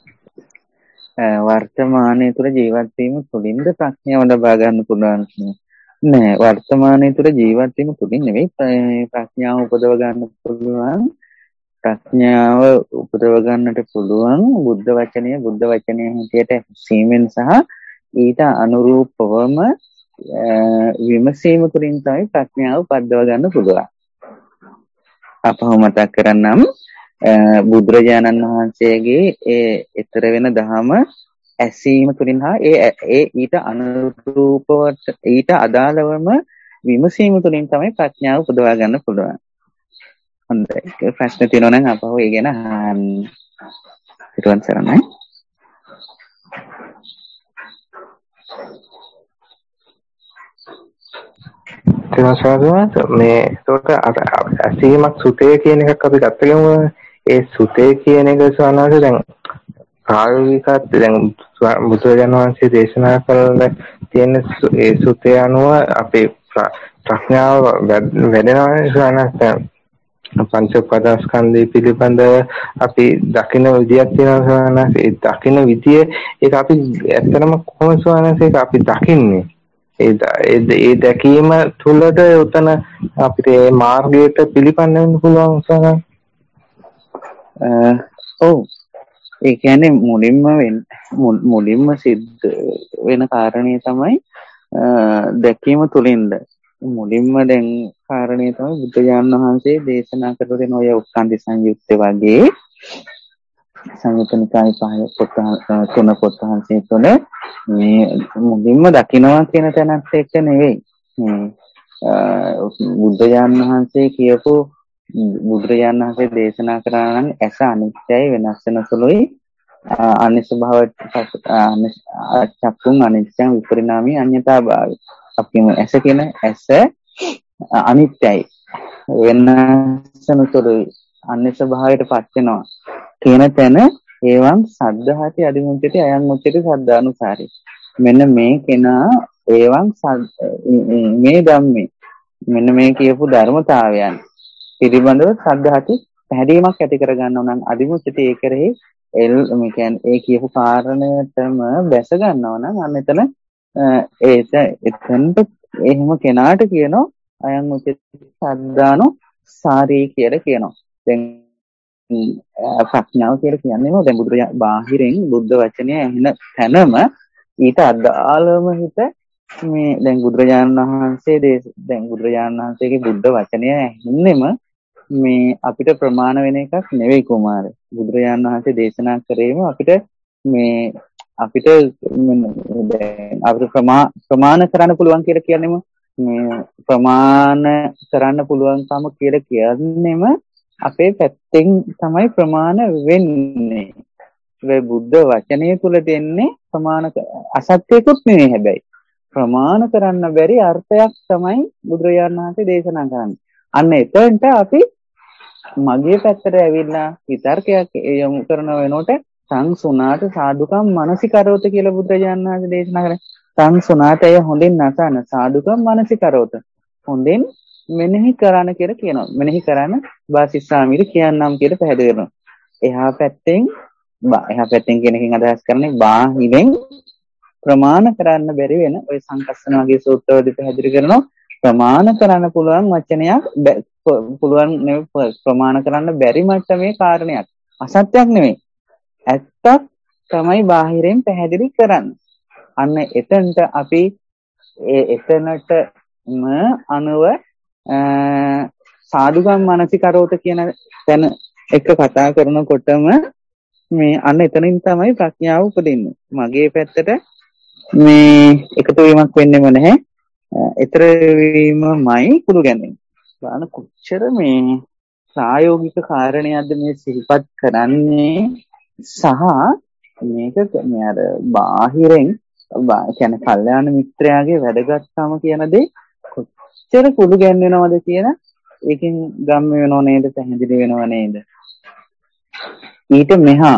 වර්තමානයේ තුල ජීවත් වීම තුලින්ද ප්‍රඥාව ලබා ගන්න පුළුවන් නෑ. වර්තමානයේ තුල ජීවත් වීම තුලින් නෙවෙයි ප්‍රඥාව උපදව ගන්න පුළුවන්. ප්‍රඥාව උපදව ගන්නට පුළුවන් බුද්ධ වචනය හැටියට සීමෙන් සහ ඊට අනුරූපවම විමසීම තුලින් තමයි ප්‍රඥාව උපදව ගන්න පුළුවන්. අපහු මතක් කරන්නම් බුදුරජාණන් වහන්සේගේ ඒ ඊතර වෙන ධහම ඇසීම තුලින් හා ඒ ඊට අනුරූපව ඊට අදාළවම විමසීම තුලින් තමයි ප්‍රඥාව උපදවා ගන්න පුළුවන්. හොඳයි. ප්‍රශ්න තියෙනවා නම් අපහු ඒ ගැන අහන්න. ඊට පස්සේ මේ ඒකට ඇසීමක් සුතේ කියන එකක් අපි ගත්ත ගමු. ඒ සුතේ කියන එක සවනාද දැන් ප්‍රායෝගිකවත් දැන් බුදුරජාණන් වහන්සේ දේශනා කරන තියෙන ඒ සුතේ අනුව අපේ ප්‍රඥාව වැඩෙනවා සවනාද පංච උපාදානස්කන්ධය පිළිබඳව අපි දකින විදියක් තියෙනවා සවනාද ඒ දකින විදිය ඒක අපි ඇත්තටම කොහොමද සවනාද ඒක අපි දකින්නේ ඒ දැකීම තුළද උතන අපිට මේ මාර්ගයට පිළිපන්න වෙන්න පුළුවන් සර්. ඔව්. ඒ කියන්නේ මුලින්ම සිද්ධ වෙන කාරණේ තමයි දැකීම තුළින්ද. මුලින්ම දැන් කාරණේ තමයි බුදුජානක වහන්සේ දේශනා කරලා දෙන ඔය උක්ඛන්ති සංයුත්තේ වගේ සංයුත්ත නිකායේ තුන පොත් වහන්සේ තුළ මේ මුලින්ම දකින්නවා කියන තැනත් එක්ක නෙවෙයි. බුදුජානක වහන්සේ කියපු බුදුරජාණන් වහන්සේ දේශනා කරා නම් ඇස අනිත්‍යයි වෙනස් වෙන සුළුයි අනිත්‍ය භාවයට චක්කුන් අනිත්‍යං විපරිණාමී අඤ්ඤතා භාවය. අපි ඇස කියන ඇස අනිත්‍යයි වෙනස් වෙන සුළුයි අනිත්‍ය භාවයට පත් වෙනවා කියන තැන ඒවං සද්ධාති අදිමුච්චති අයං මුච්චති සද්ධානුසාරි. මෙන්න මේ කෙනා ඒවං මේ ධම්මේ මෙන්න මේ කියපු ධර්මතාවයන් පිළිබඳව සද්ධාති පැහැදීමක් ඇති කර ගන්නව නම් අදිමුච්චති ඒ කරෙහි මේ කියන්නේ ඒ කියපු කාරණයටම බැස ගන්නව නම් අන්න එතන එතනට එහෙම කෙනාට කියනවා අයං මුච්චති සද්ධානුසාරී කියලා කියනවා. දැන් ප්‍රඥාව කියලා කියන්නේ දැන් බුදුරජාණන් බාහිරින් බුද්ධ වචනය ඇහෙන තැනම ඊට අදාළම හිත මේ දැන් බුදුරජාණන් වහන්සේගේ බුද්ධ වචනය ඇහෙන්නෙම මේ අපිට ප්‍රමාණ වෙන එකක් නෙවෙයි කුමාර. බුදුරජාණන් වහන්සේ දේශනා කරේම අපිට ප්‍රමාණ කරන්න පුළුවන් කියලා කියන්නේම මේ ප්‍රමාණ කරන්න පුළුවන්කම කියලා කියන්නේම අපේ පැත්තෙන් තමයි ප්‍රමාණ වෙන්නේ. ඒ බුද්ධ වචනය තුල දෙන්නේ ප්‍රමාණ අසත්‍යකුත් නෙවෙයි හැබැයි. ප්‍රමාණ කරන්න බැරි අර්ථයක් තමයි බුදුරජාණන් වහන්සේ දේශනා කරන්නේ. අන්න එතනට අපි මගේ පැත්තට ඇවිල්ලා විතර්කයක් යොමු කරන වෙනකොට සංසුනාට සාදුකම් මනසිකරෝත කියලා බුදුරජාණන් වහන්සේ දේශනා කරා. සංසුනාට එය හොඳින් නැසන සාදුකම් මනසිකරෝත. හොඳින් මෙනෙහි කරන්න කියලා කියනවා. මෙනෙහි කරන්න වාසිස්සාමිර කියන්නම් කියලා පැහැදිලි කරනවා. එහා පැත්තෙන් කියන එකෙන් අදහස් කරන්නේ බාහිරෙන් ප්‍රමාණ කරන්න බැරි වෙන ඔය සංකස්සන වගේ සූත්‍රවලදී පැහැදිලි කරනවා ප්‍රමාණ කරන්න පුළුවන් වචනයක් පුළුවන් නෙවෙයි ප්‍රමාණ කරන්න බැරි මට්ටමේ කාරණයක් අසත්‍යක් නෙවෙයි ඇත්තක් තමයි බාහිරෙන් පැහැදිලි කරන්නේ. අන්න එතනට අපි එතනටම අනුව සාදුගම් මානසිකරෝත කියන තැන එක කතා කරනකොටම මේ අන්න එතනින් තමයි ප්‍රඥාව උපදින්නේ. මගේ පැත්තට මේ එකතු වීමක් වෙන්නෙම නැහැ. ඊතර වීමමයි කුළු ගැනීම. බලන්න කොච්චර මේ ප්‍රායෝගික කාරණයක්ද මේ සිහිපත් කරන්නේ සහ මේක මේ අර බාහිරෙන් කියන්නේ කල්යාණ මිත්‍රයාගේ වැදගත්කම කියන දේ කොච්චර කුළු ගැන්වෙනවද කියන ඒකෙන් ගම් වෙනව නේද පැහැදිලි වෙනව නේද. ඊට මෙහා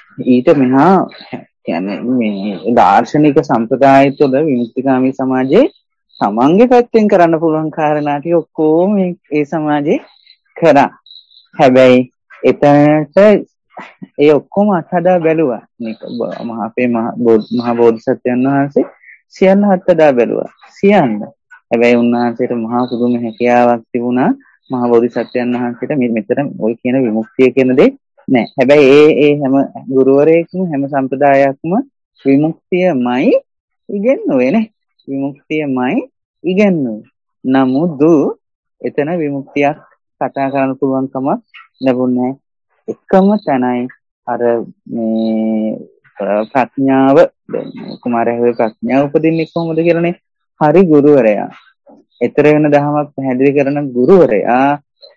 කියන්නේ මේ දාර්ශනික සම්ප්‍රදාය තුළ විමුක්තිගාමී සමාජයේ තමන්ගේ පැත්තෙන් කරන්න පුළුවන් කාරණා ටික ඔක්කොම ඒ සමාජේ කරා. හැබැයි එතනට ඒ ඔක්කොම අත්හදා බැලුවා. අපේ මහා බෝධිසත්වයන් වහන්සේ සියල්ල අත්හදා බැලුවා. සියල්ල. හැබැයි උන්වහන්සේට මහා පුදුම හැකියාවක් තිබුණා. මහා බෝධිසත්වයන් වහන්සේට මෙතන ওই කියන විමුක්තිය කියන දේ නෑ. හැබැයි ඒ හැම ගුරුවරයෙක්ම හැම සම්ප්‍රදායයක්ම විමුක්තියමයි ඉගෙනුවේ නේ. විමුක්තියමයි ඉගෙනුවේ. නමුත් එතන විමුක්තියක් කතා කරන්න පුළුවන්කම ලැබුණේ එකම තැනයි අර මේ ප්‍රඥාව කුමාරයාගේ ප්‍රඥාව උපදින්නේ කොහොමද කියලානේ. හරි ගුරුවරයා. ඊතර වෙන දහමක් පැහැදිලි කරන ගුරුවරයා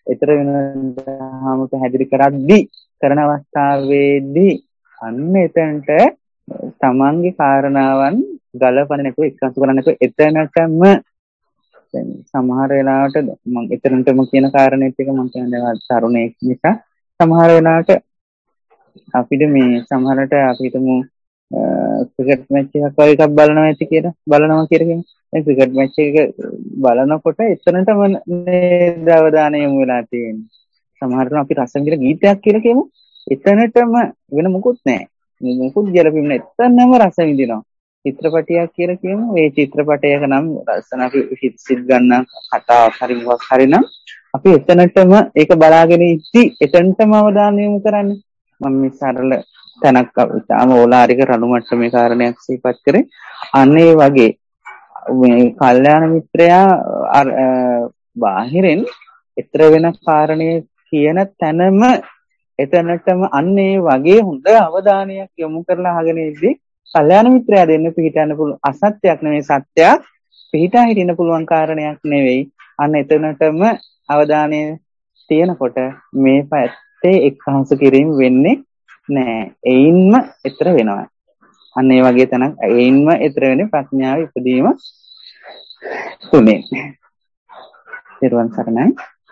ඊතර වෙන දහම පැහැදිලි කරද්දී කරන අවස්ථාවේදී අන්න එතනට තමන්ගේ කාරණාවන් ගලපන්න නැතුව එක්කසු කරන්න නැතුව එතනටම දැන් සමහර වෙලාවට මම එතනටම කියන කාරණේත් එක මම කියන්නේ තරුණයෙක් නිසා සමහර වෙලාවට අපිට මේ සමහරට අපි හිතමු ක්‍රිකට් මැච් එකක් වගේ එකක් බලනවා කියලා කියන්නේ ක්‍රිකට් මැච් එක බලනකොට එතනටම නේද අවධානය යොමු වෙලා තියෙන්නේ. සමහරවිට අපි රස විඳින ගීතයක් කියලා කියමු. එතනටම වෙන මොකුත් නැහැ. මොකුත් ගැලපෙන්නේ එතනම රස විඳිනවා. චිත්‍රපටයක් කියලා කියමු. ඒ චිත්‍රපටයක නම් ලස්සන අපි හිත ගන්න කතාවක් හරි මොකක් හරි නම් අපි එතනටම ඒක බලාගෙන ඉති එතනටම අවධානය යොමු කරන්නේ. මම මේ සරල තැනක් තාම ඕලාරික රණු මට්ටමේ කාරණයක් සිහිපත් කරේ. අන්න ඒ වගේ මේ කල්යාණ මිත්‍රයා බාහිරින් ඊතර වෙන කාරණේ කියන තැනම එතනටම අන්න ඒ වගේ හොඳ අවධානයක් යොමු කරලා අහගෙන ඉද්දි කල්යාණ මිත්‍රයා දෙන්න පිළිටන්න පුළුවන් අසත්‍යයක් නෙවෙයි සත්‍යයක් පිළිටා හිටින්න පුළුවන් කාරණයක් නෙවෙයි. අන්න එතනටම අවධානය තියෙනකොට මේ පැත්තේ එක්හංස කිරීම වෙන්නේ නෑ. එයින්ම ඊතර වෙනවා. අන්න ඒ වගේ තැනක් එයින්ම ඊතර වෙන්නේ ප්‍රඥාව ඉදීම තුනේ. ඊර්වන් සරණයි.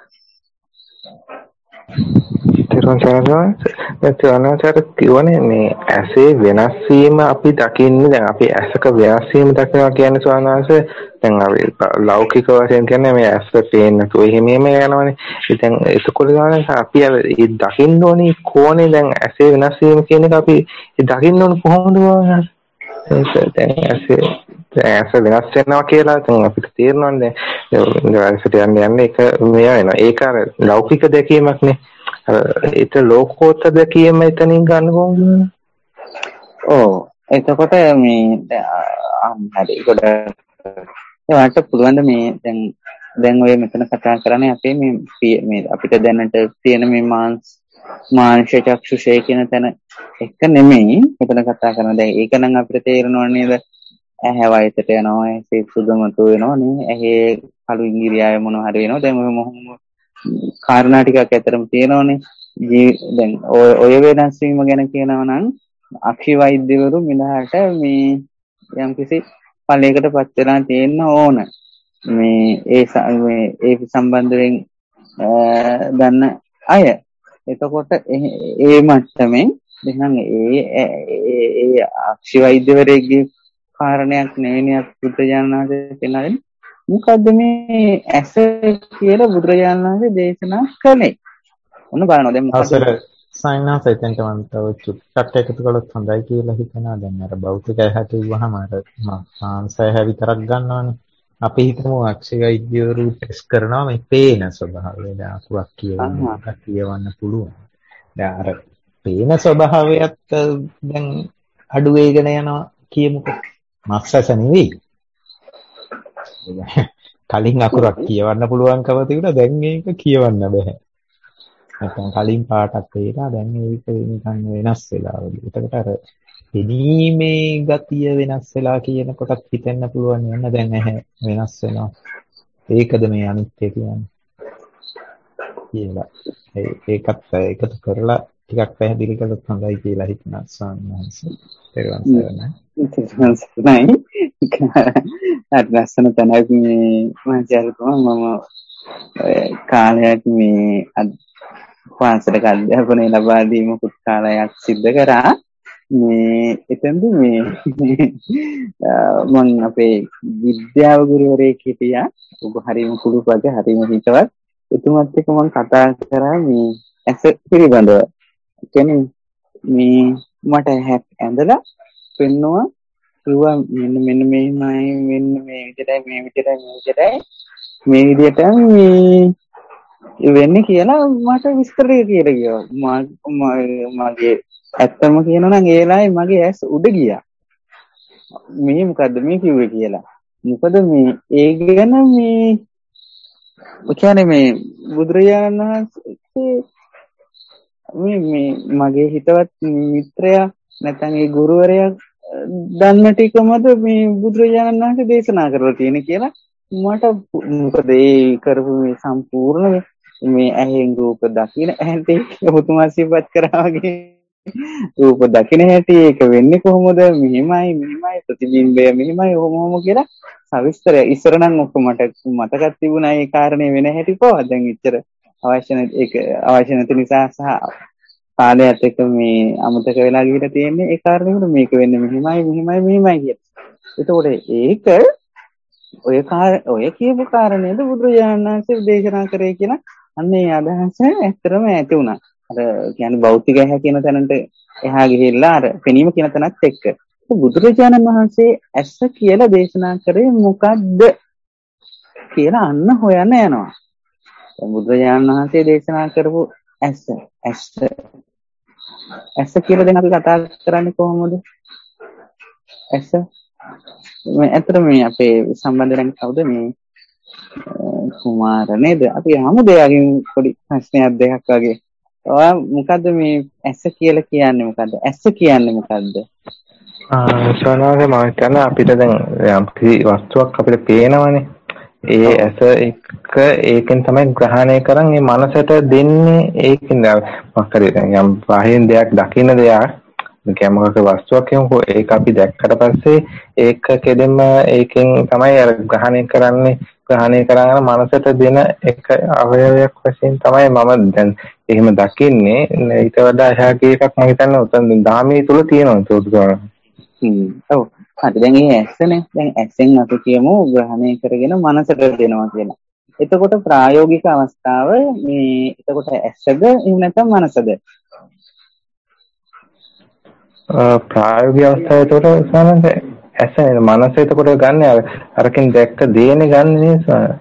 තේරුම්චාර කියවනේ මේ ඇසේ වෙනස් වීම අපි දකින්නේ දැන් අපි ඇසක වෙනස් වීම දකිනවා කියන්නේ ස්වාමීනාංශ දැන් අපි ලෞකික වශයෙන් කියන්නේ මේ ඇස පේන්න තෝ එහෙම යනවනේ. ඉතින් ඒකවල ගානේ අපි ඒ දකින්න ඕනේ කොහොනේ දැන් ඇසේ වෙනස් වීම කියන එක අපි දකින්න ඕනේ කොහොමද දැන් ඇස වෙනස් වෙනවා කියලා දැන් අපිට තේරෙනවනේ දැන් ඇසට යන්නේ ඒක මෙයා වෙනවා. ඒක අර ලෞකික දැකීමක් නේ. ඒක ලෝකෝත්තර දැකීම එතනින් ගන්න කොහොමද? ඔව් එතකොට මේ හරි කොට ඒවට පුළුවන් මේ දැන් ඔය මෙතන කතා කරන්නේ අපේ මේ අපිට දැනට තියෙන මේ මාංශ චක්ෂුෂය කියන තැන එක නෙමෙයි මෙතන කතා කරන. දැන් ඒක නම් අපිට තේරෙනව නේද? ඇහැ වයසට යනවා, ඇසේ සුදුමතු වෙනවා නේ, ඇහි කළු ඉංගිරියාවේ මොන හරි වෙනවා. දැන් ඔය මොහොම කාරණා ටිකක් ඇතරම තියෙනවනේ. දැන් ඔය වෙනස් වීම ගැන කියනවා නම් අක්ෂි වෛද්‍යවරු මිලහට මේ යම්කිසි ඵලයකටපත් වෙලා තියෙන්න ඕන. මේ ඒ සම්බන්ධයෙන් දන්න අය. එතකොට ඒ මට්ටමින් එහෙනම් ඒ අක්ෂි වෛද්‍යවරයෙක්ගේ කාරණයක් නෙවෙයි බුදුරජාණන් වහන්සේ පෙන්නන්නේ. මොකද්ද මේ ඇස කියලා බුදුරජාණන් වහන්සේ දේශනා කළේ? ඔන්න බලනවා දැන් මොකද අවසර සයින්ස් එතෙන්ට මම තව චුට්ටක් එකතු කළොත් හොඳයි කියලා හිතනවා. දැන් අර භෞතිකය හැටුවහම අර මාංශය විතරක් ගන්නවනේ. අපි හිතමු අක්ෂය වෛද්‍යවරු ටෙස්ට් කරනවා මේ පේන ස්වභාවය. දැන් අකුරක් කියවන්න පුළුවන්. දැන් අර පේන ස්වභාවයත් දැන් අඩු වේගන යනවා කියමුකෝ. මස්සස නෙවෙයි. කලින් අකුරක් කියවන්න පුළුවන්කම තිබුණා දැන් මේක කියවන්න බෑ. නැත්නම් කලින් පාටක් තේරෙනවා දැන් මේක නිකන් වෙනස් වෙලා වගේ. ඒකට අර පෙනීමේ ගතිය වෙනස් වෙලා කියන කොටත් හිතෙන්න පුළුවන් නේද? දැන් ඇහැ වෙනස් වෙනවා. ඒකද මේ අනිත්‍ය කියන්නේ. කියලා. ඒකත් එකතු කරලා ටිකක් පැහැදිලි කළොත් හොඳයි කියලා හිතනවා ස්වාමීන් වහන්සේ. පෙරවන් සරණයි. අත්ලස්සන තැනක් මේ මහාචාර්යතුමා මම කාලයක් මේ පාසලක අධ්‍යාපනය ලබා දීමකුත් කාලයක් සිද්ධ කරා. මේ එතෙන්දී මේ මම අපේ විද්‍යාව ගුරුවරයෙක් හිටියා. ඔබ හරිම කුළු වගේ හරිම හිතවත්. එතුමත් එක්ක මම කතා කරා මේ ඇස පිළිබඳව. කියන්නේ මේ මට ඇඳලා පෙන්නවා කිව්වා මෙන්න මේමයි මෙන්න මේ විදිහටයි මේ විදිහට මේ වෙන්නේ කියලා මට විස්තර කියලා කිව්වා. මගේ ඇත්තම කියනවා නම් ඒ වෙලාවේ මගේ ඇස් උඩ ගියා. මේ මොකද්ද මේ කිව්වේ කියලා. මොකද මේ ඒ ගැන මේ කියන්නේ මේ බුදුරජාණන් වහන්සේ මේ මගේ හිතවත් මිත්‍රයා නැත්නම් ඒ ගුරුවරයා දන්න ටිකමද මේ බුදුරජාණන් වහන්සේ දේශනා කරලා තියෙන කියලා මට මොකද ඒ කරපු මේ සම්පූර්ණ මේ ඇහෙන් රූප දකින හැටි ඔබතුමා සිහිපත් කරා වගේ රූප දකින හැටි ඒක වෙන්නේ කොහොමද මෙහිමයි ප්‍රතිබිම්බය මෙහිමයි ඔහොම කියලා සවිස්තර ඉස්සර නම් ඔක්කොම මතකත් තිබුණා ඒ කාරණේ වෙන හැටි පොවා දැන් ඉච්චර අවශ්‍ය නැති නිසා සහ කාලයත් එක්ක මේ අමතක වෙලා ගිහින් තියෙන්නේ ඒ කාරණේකට මේක වෙන්නේ මෙහිමයි කියලා. එතකොට ඒක ඔය කියපු කාරණේද බුදුරජාණන් වහන්සේ දේශනා කරේ කියලා අන්න ඒ අදහස ඇත්තටම ඇති වුණා. අර කියන්නේ භෞතික ඇහැ කියන තැනට එහා ගිහිල්ලා අර පෙනීම කියන තැනත් එක්ක. බුදුරජාණන් වහන්සේ ඇස කියලා දේශනා කරේ මොකද්ද කියලා අන්න හොයන්න යනවා. බුදුරජාණන් වහන්සේ දේශනා කරපු ඇස කියලා දැන් අපි කතා කරන්නේ කොහොමද? ඇස ඇත්තට මේ අපේ සම්බන්ධයෙන් කවුද මේ කුමාර නේද? අපි හැම දෙයකින් පොඩි ප්‍රශ්නයක් දෙකක් වගේ. ඔයා මොකද්ද මේ ඇස කියලා කියන්නේ මොකද්ද? ඇස කියන්නේ මොකද්ද? සෝනාගේ මම කියන්නේ අපිට දැන් යම් කිසි වස්තුවක් අපිට පේනවනේ. ඒ ඇස එක ඒකෙන් තමයි ග්‍රහණය කරන් මේ මනසට දෙන්නේ ඒකින් මොකද යම් බාහිර දෙයක් දකින්න දෙයක් කැමක වස්තුවක් කියමුකෝ ඒක අපි දැක්කට පස්සේ ඒක කෙදෙම ඒකෙන් තමයි අර ග්‍රහණය කරගෙන මනසට දෙන එක අවයවයක් වශයෙන් තමයි මම දැන් එහෙම දකින්නේ ඊට වඩා එහා ගිය එකක් මම හිතන්නේ උතන් ධාමී තුල තියෙනවා ඒක. ඔව්. හරි දැන් මේ ඇස්සනේ දැන් ඇස්සෙන් අපි කියමු ග්‍රහණය කරගෙන මනසට දෙනවා කියලා. එතකොට ප්‍රායෝගික අවස්ථාව මේ එතකොට ඇස්සද එහෙම නැත්නම් මනසද? ප්‍රායෝගික අවස්ථාව ඒතකොට සානන්ද ඇස නේද මනස ඒතකොට ගන්න අරකින් දැක්ක දේනේ ගන්න නේද?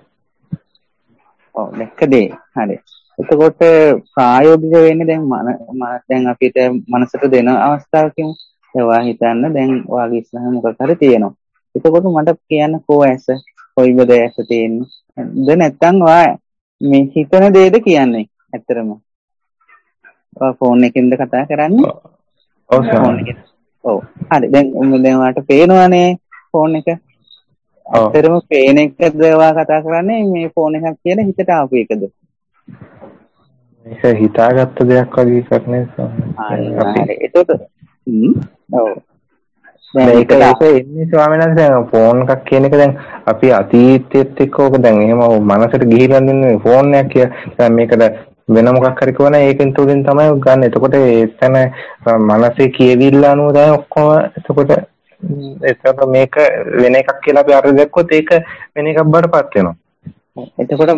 ඔව් දැක්ක දේ. හරි. එතකොට ප්‍රායෝගික වෙන්නේ දැන් අපිට මනසට දෙන අවස්ථාවකින් ඒවා හිතන්න දැන් ඔයාගේ ඉස්සරහ මොකක් හරි තියෙනවා. එතකොට මට කියන්න කෝ ඇස කොයිබද ඇස තියෙන්නේ? ද නැත්නම් ඔයා මේ හිතන දේද කියන්නේ ඇත්තරම? ඔයා ෆෝන් එකෙන්ද කතා කරන්නේ? ඔව් සර්. ඔව්. හරි දැන් ඔයාලට පේනවනේ ෆෝන් එක. ඇත්තරම පේන එකද ඔයා කතා කරන්නේ මේ ෆෝන් එකක් කියලා හිතට ආපු එකද? මේක හිතාගත්ත දෙයක් වගේ එකක් නේද සර්? හරි. එතකොට ඔව්. මේක එන්නේ ස්වාමීන් වහන්සේ දැන් ෆෝන් එකක් කියන එක දැන් අපි අතීතයේත් එක්ක ඕක දැන් එහෙම මනසට ගිහිල්ලා ඉන්නේ ෆෝන් එකක් කියලා. දැන් මේකට වෙන මොකක් හරි කියවන ඒකෙන් තුලින් තමයි ගන්න. එතකොට ඒතන මනසේ කියවිල්ල අනුව තමයි ඔක්කොම එතකොට මේක වෙන එකක් කියලා අපි අර දැක්කොත් ඒක වෙන එකක් බඩපත් වෙනවා. එතකොට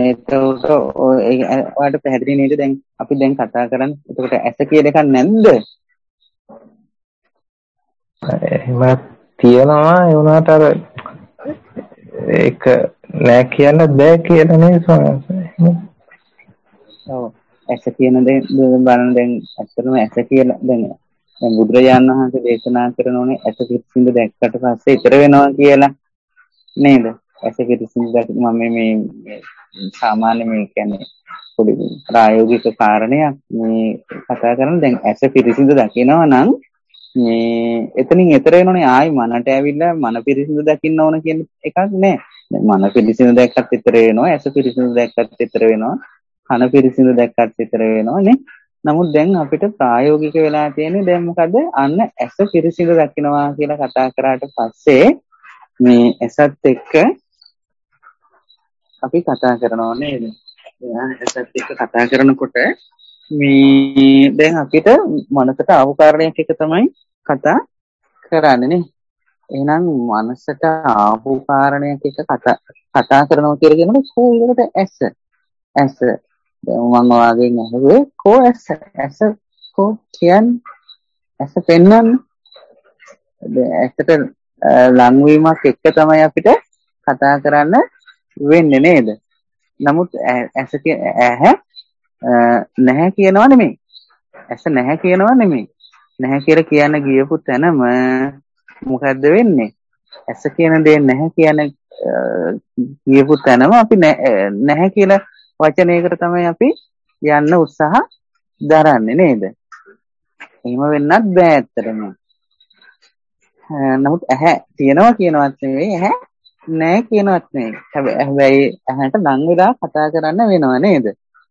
ඔයාලට පැහැදිලි නේද දැන් අපි දැන් කතා කරන්නේ එතකොට ඇස කියන එකක් නැද්ද? එහෙම තියෙනවා ඒ වුණාට අර ඒක නෑ කියන්න බෑ කියලා නේද ස්වාමීන්. ඔව් ඇස කියන දේ බලන්න දැන් ඇත්තටම ඇස කියලා දැන් බුදුරජාණන් වහන්සේ දේශනා කරනෝනේ ඇස පිරිසිදු දැක්කට පස්සේ ඉතර වෙනවා කියලා නේද? ඇස පිරිසිදු දැක්ක මම මේ සාමාන්‍ය මේ කියන්නේ පොඩි ප්‍රායෝගික කාරණයක් මේ කතා කරන දැන් ඇස පිරිසිදු දකිනවා නම් මේ එතනින් එතර වෙනෝනේ ආයි මනට ඇවිල්ලා මන පිරිසිදු දකින්න ඕන කියන එකක් නෑ. මන පිරිසිදු දැක්කත් ඉතර වෙනවා, ඇස පිරිසිදු දැක්කත් ඉතර වෙනවා, කන පිරිසිදු දැක්කත් ඉතර වෙනවා නේ. නමුත් දැන් අපිට ප්‍රායෝගික වෙලා තියෙන්නේ දැන් මොකද? අන්න ඇස පිරිසිදු දකින්නවා කියලා කතා කරාට පස්සේ මේ ඇසත් එක්ක අපි කතා කරනවා නේද? ඇසත් එක්ක කතා කරනකොට මේ දැන් අපිට මනසට ආපු කාරණයක් එක තමයි කතා කරන්නේ නේ. එහෙනම් මනසට ආපු කාරණයක් එක කතා කරනවා කියලා කියනකොට කොහොමද ඇස දැන් මම වාගෙන් අහුවේ කෝ ඇස කෝ කියන්නේ ඇස පෙන්වන්න ඇසට ලංවීමක් එක්ක තමයි අපිට කතා කරන්න වෙන්නේ නේද? නමුත් ඇස ඇහැ නැහැ කියනවා නෙමෙයි. ඇස නැහැ කියනවා නෙමෙයි. නැහැ කියලා කියන්න ගියපු තැනම මොකද්ද වෙන්නේ? ඇස කියන දේ නැහැ කියන ගියපු තැනම අපි නැහැ කියලා වචනයකට තමයි අපි යන්න උත්සාහ දරන්නේ නේද? එහෙම වෙන්නත් බෑ ඇත්තටම. නමුත් ඇහැ තියනවා කියනවත් නෙවෙයි ඇහැ නැහැ කියනවත් නෙවෙයි. හැබැයි ඇහැට ලං වෙලා කතා කරන්න වෙනව නේද?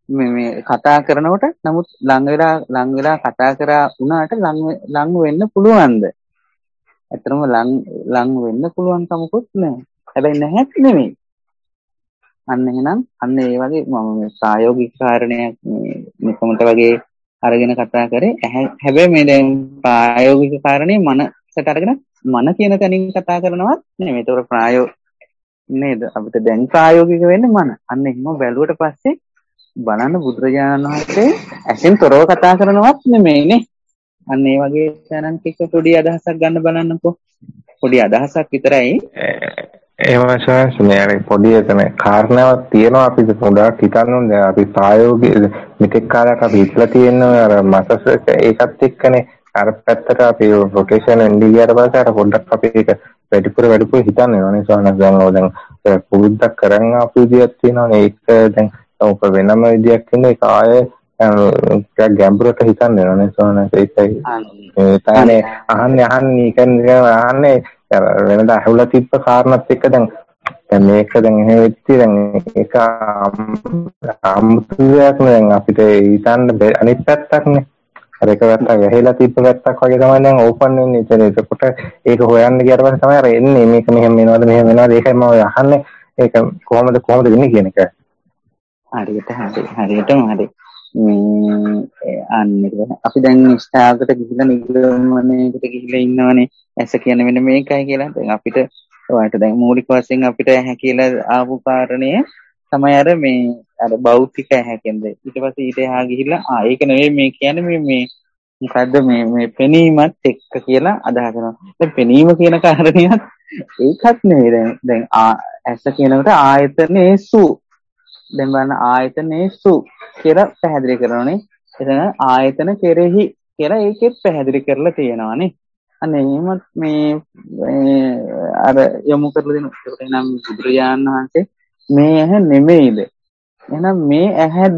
මේ කතා කරනකොට නමුත් ලං වෙලා කතා කරා වුණාට ලං වෙන්න පුළුවන්ද? ඇත්තටම ලං වෙන්න පුළුවන් කමකුත් නැහැ. හැබැයි නැහැත් නෙමෙයි. අන්න එහෙනම් අන්න ඒ වගේ මම මේ ප්‍රායෝගික කාරණයක් නිකමට වගේ අරගෙන කතා කරේ. හැබැයි මේ දැන් ප්‍රායෝගික කාරණේ මනසට අරගෙන මන කියන තැනින් කතා කරනවත් නෙමෙයි. ඒක නේද? අපිට දැන් ප්‍රායෝගික වෙන්නේ මන. අන්න එහෙම බැලුවට පස්සේ බලන්න බුදුරජාණන් වහන්සේ ඇසින් තොරව කතා කරනවත් නෙමෙයිනේ. අන්න ඒ වගේ තැනක් එක්ක පොඩි අදහසක් ගන්න බලන්නකෝ. පොඩි අදහසක් විතරයි. එහෙම සංස්මේ පොඩි එතන කාරණාවක් තියෙනවා අපි පොඩ්ඩක් හිතන්න ඕනේ. අපි ප්‍රායෝගික මෙතෙක් කාලයක් අපි ඉట్లా තියෙනවා අර මසස් ඒකත් එක්කනේ අර පැත්තට අපි රොටේෂන් එන්නේ ගියාට පස්සේ අර පොඩ්ඩක් අපි ඒක වැඩිපුර හිතන්න ඕනේ. සෝනස් දැන් පුරුද්දක් කරන් ආපු විදියක් තියෙනවානේ. ඒක දැන් ඔක වෙනම විදියක් ඉන්නේ ඒක ආයේ ගැඹුරට හිතන්න ඕනේ. සෝනස් ඒකයි ඒ තමයි අහන්නේ වෙනදා ඇහුලා තිබ්බ කාරණාත් එක්ක දැන් මේක දැන් එහෙම වෙච්චි දැන් ඒක අමුතුයක් නේ. දැන් අපිට හිතන්න අනිත් පැත්තක්නේ. අර එක පැත්තක් වැහිලා තිබ්බ පැත්තක් වගේ තමයි දැන් ඕපන් වෙන්නේ. ඒකට ඒක හොයන්න ගියාට පස්සේ තමයි අර එන්නේ මේක මෙහෙම වෙනවද ඒකයි මම අහන්නේ. ඒක කොහොමද වෙන්නේ කියන එක. හරියටම හරි. අපි දැන් නිෂ්ඨාවකට ගිහිල්ලා නිගමනයකට ගිහිල්ලා ඉන්නවනේ. ඇස කියන මෙන්න මේකයි කියලා. දැන් අපිට ඔයාලට දැන් මූලික වශයෙන් අපිට ඇහැ කියලා ආපු කාරණය තමයි අර භෞතික ඇහැකෙන්ද. ඊට පස්සේ ඊට එහා ගිහිල්ලා ඒක නෙවෙයි මේ කියන්නේ මේ මොකද්ද මේ පෙනීමත් එක්ක කියලා අදහස් කරනවා. දැන් පෙනීම කියන කාරණයත් ඒකත් නෙවෙයි. දැන් ඇස කියනකොට ආයතනේසු. දැන් බලන්න ආයතනේසු කියලා පැහැදිලි කරනවානේ. එතන ආයතන කෙරෙහි කියලා ඒකෙත් පැහැදිලි කරලා තියෙනවානේ. අන්න එහෙමත් මේ අර යොමු කරලා දෙනවා. ඒකට නම් බුදුරජාණන් වහන්සේ මේ ඇහැ නෙමෙයිද? එහෙනම් මේ ඇහැද?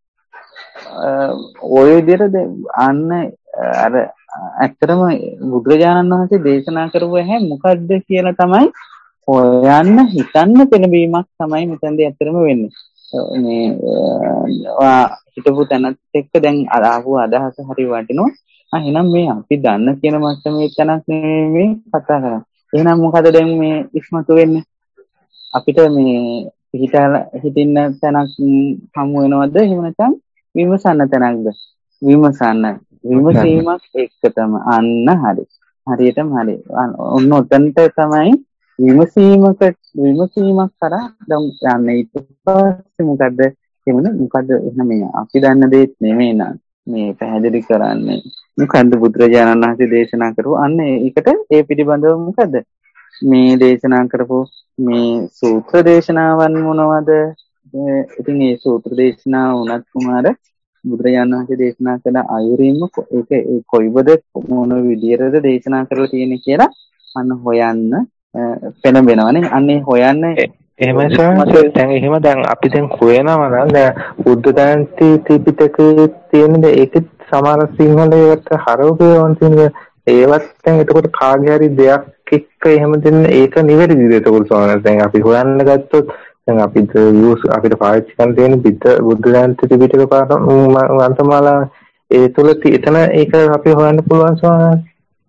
ඔය විදිහට අන්න අර ඇත්තටම බුදුරජාණන් වහන්සේ දේශනා කරපු ඇහැ මොකද්ද කියලා තමයි හොයන්න හිතන්න පෙළඹීමක් තමයි මෙතනදී ඇත්තටම වෙන්නේ. මේ හිතපු තැනත් එක්ක දැන් ආපු අදහස හරි වටිනවා. එහෙනම් මේ අපි දන්න කියන මට්ටමේ තැනක් නෙමෙයි කතා කරන්නේ. එහෙනම් මොකද දැන් මේ ඉස්මතු වෙන්නේ? අපිට මේ හිතින්න තැනක් හමු වෙනවද? එහෙම නැත්නම් විමසන්න තැනක්ද? විමසීමක් එක්ක තමයි. අන්න හරි. හරියටම හරි. ඔන්න ඔතනට තමයි විමසීමක් කරා දැන් යන්නේ. ඊට පස්සේ මොකද එහෙනම් මේ අපි දන්න දෙයක් නෙමෙයි නේද මේ පැහැදිලි කරන්නේ. මොකද්ද බුදුරජාණන් වහන්සේ දේශනා කරපු අන්න ඒකට ඒ පිළිබඳව මොකද මේ දේශනා කරපු මේ සූත්‍ර දේශනාවන් මොනවද? ඉතින් මේ සූත්‍ර දේශනාව උනත් කුමාර බුදුරජාණන් වහන්සේ දේශනා කළ අයුරින්ම ඒක කොයිවද මොන විදියටද දේශනා කරලා තියෙන්නේ කියලා අන්න හොයන්න පෙළඹෙනවනේ. අන්නේ හොයන්න එහෙම දැන් අපි දැන් හොයනවා නම් දැන් බුද්ධ දාන්ති ත්‍රිපිටකයේ තියෙන ඒකෙත් සමහර සිංහලයට හරවපේවන් තියෙන ඒවත් දැන් එතකොට කාගේ හරි දෙයක් එක්ක එහෙම දෙන්න ඒක නිවැරදිද? එතකොට සමහර දැන් අපි හොයන්න ගත්තොත් දැන් අපිට පාවිච්චි කරන්න තියෙන බුද්ධ දාන්ති ත්‍රිපිටක අන්තමාලා ඒ තුල එතන ඒක අපි හොයන්න පුළුවන් සමහර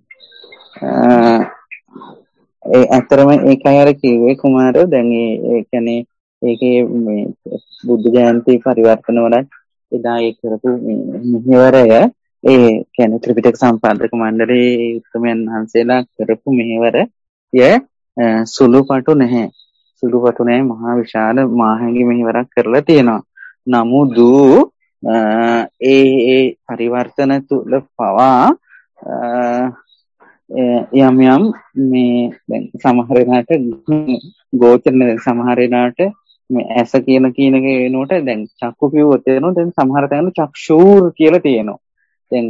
ඇත්තරම ඒකයි අර කිව්වේ කුමාරෝ. දැන් ඒ කියන්නේ ඒකේ මේ බුද්ධ ජයන්ති පරිවර්තන වල එදා ඒ කරපු මෙහෙවරය කියන්නේ ත්‍රිපිටක සම්පාදක මණ්ඩලයේ උත්තමයන් වහන්සේලා කරපු මෙහෙවරය සුළුපටු නැහැ. මහා විශාල මාහැඟි මෙහෙවරක් කරලා තියෙනවා. නමුත් ඒ පරිවර්තන තුල පවා යම් මේ දැන් සමහර වෙලාවට ගෝචරන සමහර වෙලාවට මේ ඇස කියන වෙනකොට දැන් චක්කු කිව්වොත් එනවා. දැන් සමහර තැන්වල චක්ෂූර් කියලා තියෙනවා. දැන්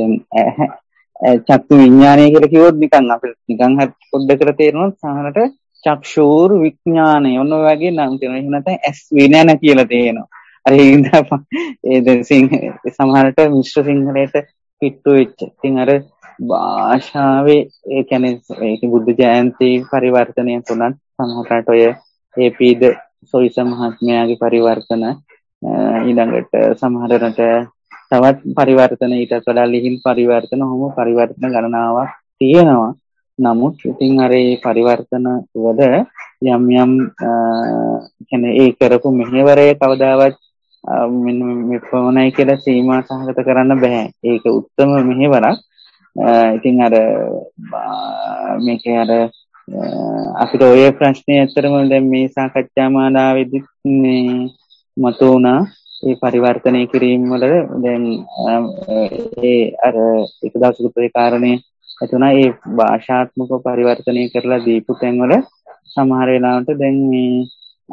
චක්කු විඥානය කියලා කිව්වොත් නිකන් අපිට නිකන් හරි පොඩ්ඩකට තේරෙනවා. සමහරට චක්ෂූර් විඥානය ඔන්න ඔය වගේ නම් තියෙනවා. එහෙම නැත්නම් ඇස් විඥාන කියලා තියෙනවා. අර ඒ දැන් සමහරට මිශ්‍ර සිංහලයට පිටු වෙච්ච. ඉතින් අර භාෂාවේ ඒ කියන්නේ ඒක බුද්ධ ජයන්ති පරිවර්තනය තුනත් සමහරට ඔය ඒපීද සොයිස මහත්මයාගේ පරිවර්තන ඊළඟට සමහරවිට තවත් පරිවර්තන ඊටත් වඩා ලිහිල් පරිවර්තන හොම පරිවර්තන ගණනාවක් තියෙනවා. නමුත් ඉතින් අර ඒ පරිවර්තන වල යම් යම් කියන්නේ ඒ කරපු මෙහෙවරේ කවදාවත් මෙන්න මේ ප්‍රවණයි කියලා සීමා සහගත කරන්න බෑ. ඒක උත්තම මෙහෙවරක්. ඉතින් අර මේකේ අර අපිට ඔය ප්‍රශ්නේ ඇත්තටම දැන් මේ සාකච්ඡා මාලාවේදී මේ මතුවුණා. ඒ පරිවර්තනය කිරීම වල දැන් ඒ අර එක දවසක ඒ කාරණේ එතුණා ඒ භාෂාත්මක පරිවර්තනය කරලා දීපු තැන්වල සමහර වෙලාවට දැන් මේ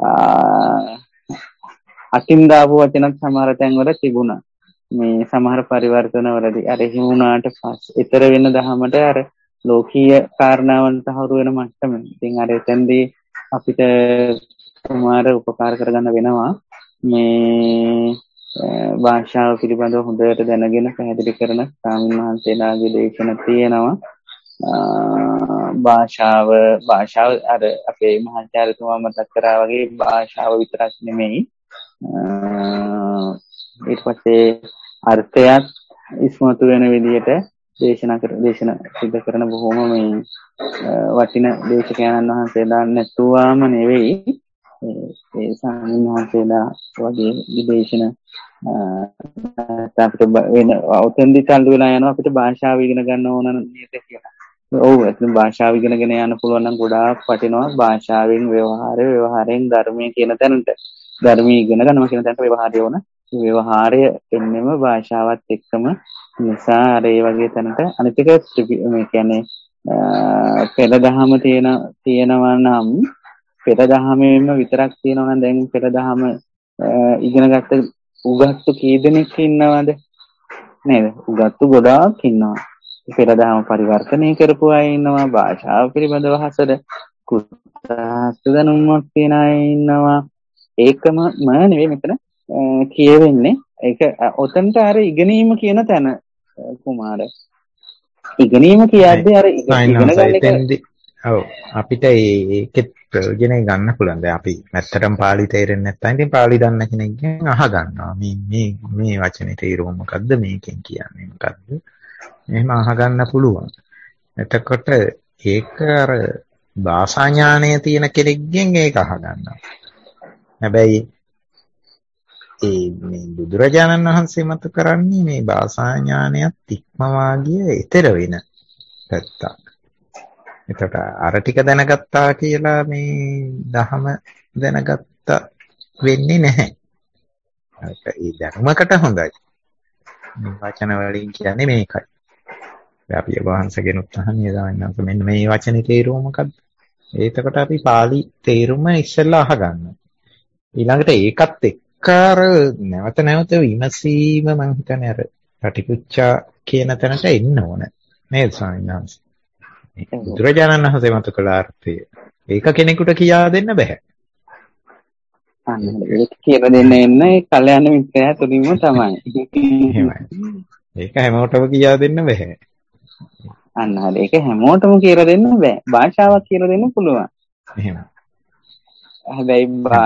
අකින් දාපු වචනත් සමහර තැන්වල තිබුණා. මේ සමහර පරිවර්තන වලදී අර එහෙම වුණාට පස්සේ ඊතර වෙන දහමට අර ලෝකීය කාරණාවන් තහවුරු වෙන මට්ටම. ඉතින් අර එතෙන්දී අපිට සමහර උපකාර කරගන්න වෙනවා. මේ භාෂාව පිළිබඳව හොඳට දැනගෙන පැහැදිලි කරන ස්වාමීන් වහන්සේලාගේ දේශන තියෙනවා. භාෂාව අර අපේ මහාචාර්යතුමා මතක් කරා වගේ භාෂාව විතරක් නෙමෙයි. ඊට පස්සේ අර්ථයත් ඉස්මතු වෙන විදිහට දේශන සිද්ධ කරන බොහොම මේ වටින දේශකයන්න් වහන්සේලා නැතුවම නෙවෙයි. ඒ ස්වාමීන් වහන්සේලා වගේ විදේශන අපිට වෙන ඔතෙන්දි තල්ලු වෙලා යනවා අපිට භාෂාව ඉගෙන ගන්න ඕන නේද කියලා. ඔව් එතන භාෂාව ඉගෙනගෙන යන්න පුළුවන් නම් ගොඩාක් වටිනවා. භාෂාවෙන් ව්‍යවහාරයෙන් ධර්මයේ කියන තැනට ධර්මයේ ඉගෙන ගන්නවා කියන තැනට ව්‍යවහාරය ඕන. මේ ව්‍යවහාරය එන්නෙම භාෂාවත් එක්කම නිසා අර ඒ වගේ තැනට අනිත් එක මේ කියන්නේ පෙළ දහම තියෙනවා නම් පෙළ දහමෙම විතරක් තියෙනවා නම් දැන් පෙළ දහම ඉගෙනගත්ත උගත්තු කී දෙනෙක් ඉන්නවද නේද? උගත්තු ගොඩාක් ඉන්නවා. පෙළ දහම පරිවර්තනය කරපු අය ඉන්නවා. භාෂාව පිළිබඳව හසල කුසහස්ත දැනුමක් තියෙන අය ඉන්නවා. ඒකම නෙවෙයි මෙතන කියවෙන්නේ. ඒක ඔතනට අර ඉගෙනීම කියන තැන කුමාර ඉගෙනීම කියද්දී අර ඉගෙන ගන්න එක ඔව් අපිට ඒකෙත් ප්‍රයෝජනෙ ගන්න පුළුවන්. දැන් අපි මැත්තටම පාලි තේරෙන්නේ නැත්නම් ඉතින් පාලි දන්න කෙනෙක්ගෙන් අහගන්නවා. මේ වචනේ තේරුම මොකද්ද? මේකෙන් කියන්නේ මොකද්ද? එහෙම අහගන්න පුළුවන්. එතකොට ඒක අර භාෂා ඥානය තියෙන කෙනෙක්ගෙන් ඒක අහගන්නවා. හැබැයි මේ බුදුරජාණන් වහන්සේ මත කරන්නේ මේ භාෂා ඥානයත් ඉක්මවා ගිය ඊතර වෙන පැත්තක්. එතකොට අර ටික දැනගත්තා කියලා මේ දහම දැනගත්ත වෙන්නේ නැහැ. ඒ ධර්මකට හොඳයි. මේ වචන වලින් කියන්නේ මේකයි. අපි වහන්සේගෙනුත් අහන්නේ දැනගන්න මෙන්න මේ වචනේ තේරුම මොකක්ද? එතකොට අපි පාලි තේරුම ඉස්සෙල්ලා අහගන්නවා. ඊළඟට ඒකත් එක්ක අර නැවත විමසීම මම හිතන්නේ අර ප්‍රතිකුච්චා කියන තැනට එන්න ඕන. නේද ස්වාමීන් වහන්සේ? බුදුරජාණන් වහන්සේ මත කළ අර්ථය ඒක කෙනෙකුට කියා දෙන්න බෑ. අන්න ඒක කියලා දෙන්න එන්නේ කල්යාණ මිත්‍රයා තුලින්ම තමයි. එහෙමයි. ඒක හැමෝටම කියා දෙන්න බෑ. අන්න හරි. ඒක හැමෝටම කියලා දෙන්න බෑ. භාෂාවක් කියලා දෙන්න පුළුවන්. එහෙමයි. හැබැයි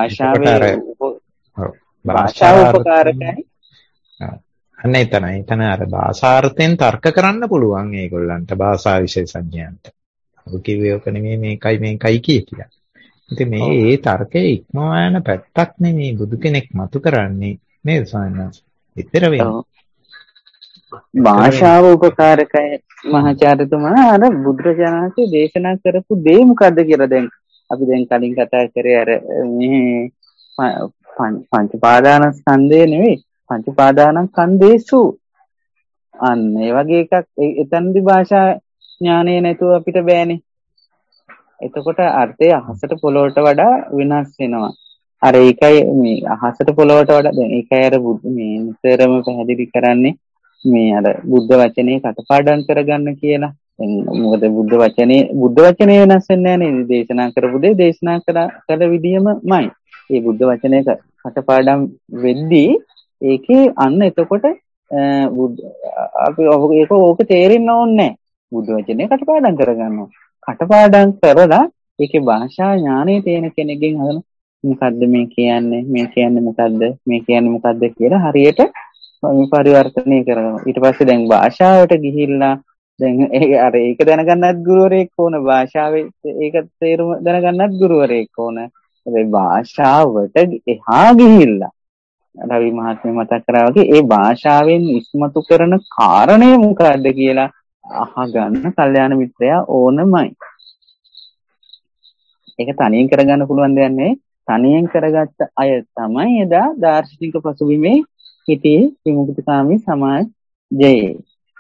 භාෂාව උපකාරකයි. අන්න එතන අර භාෂාර්ථයෙන් තර්ක කරන්න පුළුවන් ඒගොල්ලන්ට භාෂා විශේෂඥයන්ට. ඔය කිව්වේ ඔක නෙමෙයි මේකයි කියලා. ඉතින් මේ තර්කයේ ඉක්මවා යන පැත්තක් නෙමේ බුදු කෙනෙක් මතු කරන්නේ නේද සායනස්? ඊතර වෙන්නේ. භාෂාව උපකාරකයි මහාචාර්යතුමා අර බුදුරජාණන්සේ දේශනා කරපු දේ මොකද්ද කියලා දැන් අපි දැන් කලින් කතා කරේ අර මේ පංච පාදානස්කන්ධය නෙවෙයි පංච පාදානස්කන්ධේසු අන්න ඒ වගේ එකක් එතනදි භාෂා ඥානය නැතුව අපිට බෑනේ. එතකොට අර්ථය අහසට පොළොවට වඩා වෙනස් වෙනවා. අර ඒකයි මේ අහසට පොළොවට වඩා දැන් ඒකයි අර මේ නිතරම පැහැදිලි කරන්නේ මේ අර බුද්ධ වචනේ කටපාඩම් කරගන්න කියලා. මොකද බුද්ධ වචනේ වෙනස් වෙන්නේ නැහැ නේද? දේශනා කරපු දේ දේශනා කළ විදියමයි. ඒ බුද්ධ වචනේ කටපාඩම් වෙද්දී ඒකේ අන්න එතකොට අපි ඕක තේරෙන්න ඕනේ නැහැ. බුද්ධ වචනේ කටපාඩම් කරගන්නවා. කටපාඩම් කරලා ඒකේ භාෂා ඥානෙ තියෙන කෙනෙක්ගෙන් අහන මොකද්ද මේ කියන්නේ මොකද්ද කියලා හරියට පරිවර්තනය කරනවා. ඊට පස්සේ දැන් භාෂාවට ගිහිල්ලා දැන් ඒක දැනගන්නත් ගුරුවරයෙක් ඕන. භාෂාවේ ඒක තේරුම දැනගන්නත් ගුරුවරයෙක් ඕන. හැබැයි භාෂාවට එහා ගිහිල්ලා රවි මහත්මයා මතක් කරා වගේ ඒ භාෂාවෙන් ඉස්මතු කරන කාරණය මොකද්ද කියලා අහගන්න කල්යාණ මිත්‍රයා ඕනමයි. ඒක තනියෙන් කරගන්න පුළුවන් දෙයක් නෙවෙයි. තනියෙන් කරගත්ත අය තමයි එදා දාර්ශනික පසුබිමේ හිටියේ විමුක්තිකාමී සමාජයේ.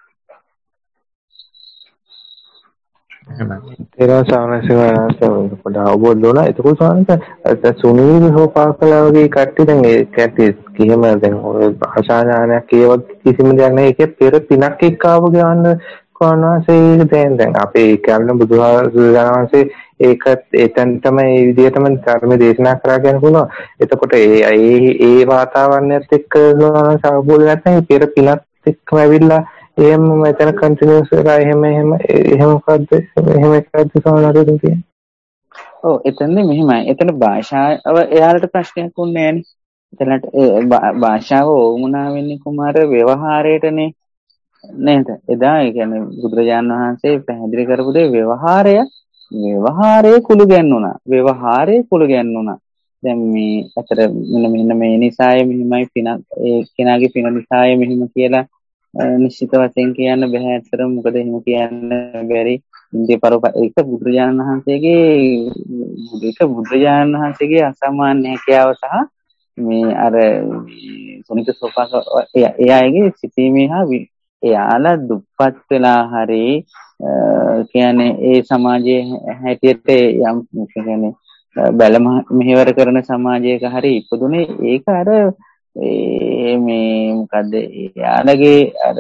තේරෙනවා සාමාන්‍යයෙන් පොඩ අවබෝධ වුණා. එතකොට සාමාන්‍යයෙන් සුනීල් හොපාකලා වගේ කට්ටිය දැන් ඒ කට්ටිය කිසිම දැන් ඔය භාෂා ඥානයක් ඒ වගේ කිසිම දෙයක් නැහැ. ඒකේ පෙර පිනක් එක්ක ආව ගමන් කොහොනවාසේ දැන් අපේ කර්ණ බුදුහාමුදුරන්සේ ඒක එතන තමයි මේ විදිහටම ධර්ම දේශනා කරා කියන පුළුවන්. එතකොට ඒ වාතාවරණයත් එක්ක අවබෝධ නැත්නම් පෙර පිනක් එක්කම ඇවිල්ලා එහෙම මෙතන කන්ටිනියුස් වෙලා එහෙම මොකද්ද එකක්ද සමහරවිට තියෙන්නේ. ඔව් එතනද මෙහෙමයි. එතන භාෂාව එයාලට ප්‍රශ්නයක් වුණේ නෑනේ. එතනට භාෂාව ඕමුණා වෙන්නේ කුමාර व्यवहारයටනේ නේද? එදා ඒ කියන්නේ බුදුරජාණන් වහන්සේ පැහැදිලි කරපු දේ व्यवहारයේ කුළු ගැන්නුණා. දැන් මේ අතර මෙන්න මේ නිසාය මෙහිමයි පින ඒ කෙනාගේ පින නිසාය මෙහිම කියලා නිශ්චිත වශයෙන් කියන්න බෑ. ඇත්තටම මොකද එහෙම කියන්න බැරි. ඉන්දිය ඒක බුදුරජාණන් වහන්සේගේ අසාමාන්‍ය හැකියාව සහ මේ අර සුනිත සෝපාක එයාගේ සිටීමේ හා එයාලා දුප්පත් වෙලා හරි කියන්නේ ඒ සමාජයේ හැටියට යම් කියන්නේ බැල මෙහෙවර කරන සමාජයක හරි ඉපදුනේ ඒක අර මේ මොකද්ද යාළගේ අර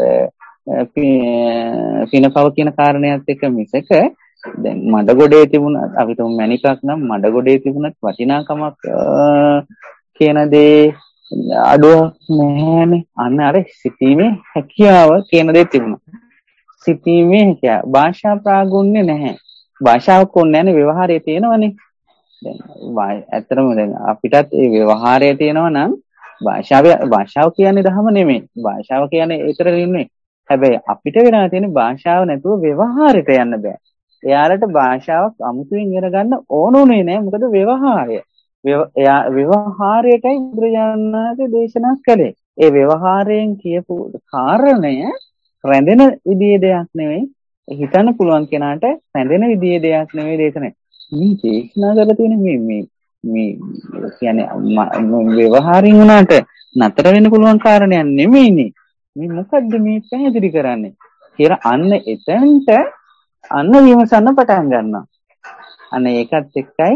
පිනපව කියන කාරණයක් එක්ක මිසක දැන් මඩගොඩේ තිබුණ අපි තුන් මණිකක් නම් මඩගොඩේ තිබුණත් වටිනාකමක් කියන දේ අඩුවක් නැහැනේ. අන්න අර සිටීමේ හැකියාව කියන දේ තිබුණා. සිටීමේ හැකියාව භාෂා ප්‍රාගුණ්‍ය නැහැ. භාෂාවක් ඕනේ නැනේ ව්‍යවහාරයේ තියෙනවනේ. දැන් ඇත්තටම දැන් අපිටත් ඒ ව්‍යවහාරයේ තියෙනවා නම් භාෂාව කියන්නේ දහම නෙමෙයි. භාෂාව කියන්නේ ඒතර නෙමෙයි. හැබැයි අපිට වෙලා තියෙන භාෂාව නැතුව ව්‍යවහාරයට යන්න බෑ. එයාලට භාෂාවක් අමුතුවෙන් ඉගෙන ගන්න ඕනුනේ නෑ. මොකද ව්‍යවහාරය. ව්‍යවහාරයටයි බුදුරජාණන් වහන්සේ දේශනා කළේ. ඒ ව්‍යවහාරයෙන් කියපු කාරණය රැඳෙන විදිහේ දෙයක් නෙවෙයි. හිතන්න පුළුවන් කෙනාට රැඳෙන විදිහේ දෙයක් නෙවෙයි දේශනේ. මේ දේශනා කරලා තියෙන මේ කියන්නේ ව්‍යවහාරින් උනාට නතර වෙන්න පුළුවන් කාරණයක් නෙමෙයිනේ. මේ මොකද්ද මේ පැහැදිලි කරන්නේ කියලා අන්න එතනට අන්න විමසන්න පටන් ගන්නවා. අන්න ඒකත් එක්කයි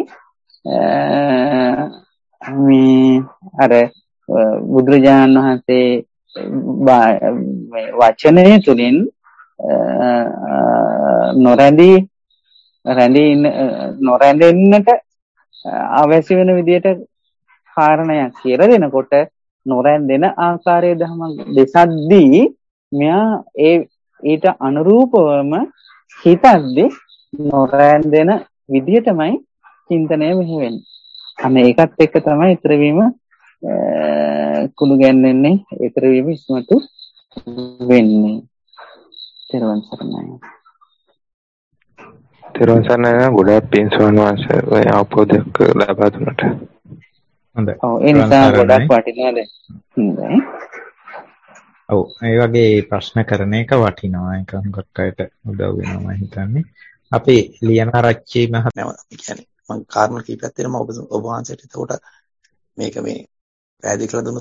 මේ අර බුදුරජාණන් වහන්සේ වචනය තුලින් නොරැඳෙන්නට අවශ්‍ය වෙන විදිහට කාරණයක් කියලා දෙනකොට නොරැඳෙන ආකාරයේ ධර්ම දෙසද්දී මෙයා ඊට අනුරූපවම හිතද්දී නොරැඳෙන විදිහටමයි චින්තනය මෙහි වෙන්නේ. අන්න ඒකත් එක්ක තමයි ඊතර වීම කුළු ගැන්වෙන්නේ, ඊතර වීම ඉස්මතු වෙන්නේ. තෙරුවන් සරණයි. තෙරුවන් සරණයි. ගොඩාක් පින් සෝනවාස ඔය අවබෝධයක් ලබා දුන්නට. හොඳයි. ඔව් ඒ නිසා ගොඩක් වටිනවාද? හොඳයි. ඔව් ඒ වගේ ප්‍රශ්න කරන එක වටිනවා. ඒක හුඟක් අයට උදව් වෙනවා මම හිතන්නේ. අපි ලියනාරච්චි මහත්මයා කියන්නේ මම කාරණා කීපයක් තියෙනවා ඔබ වහන්සේට. එතකොට මේක මේ පැහැදිලි කරලා දුන්නොත්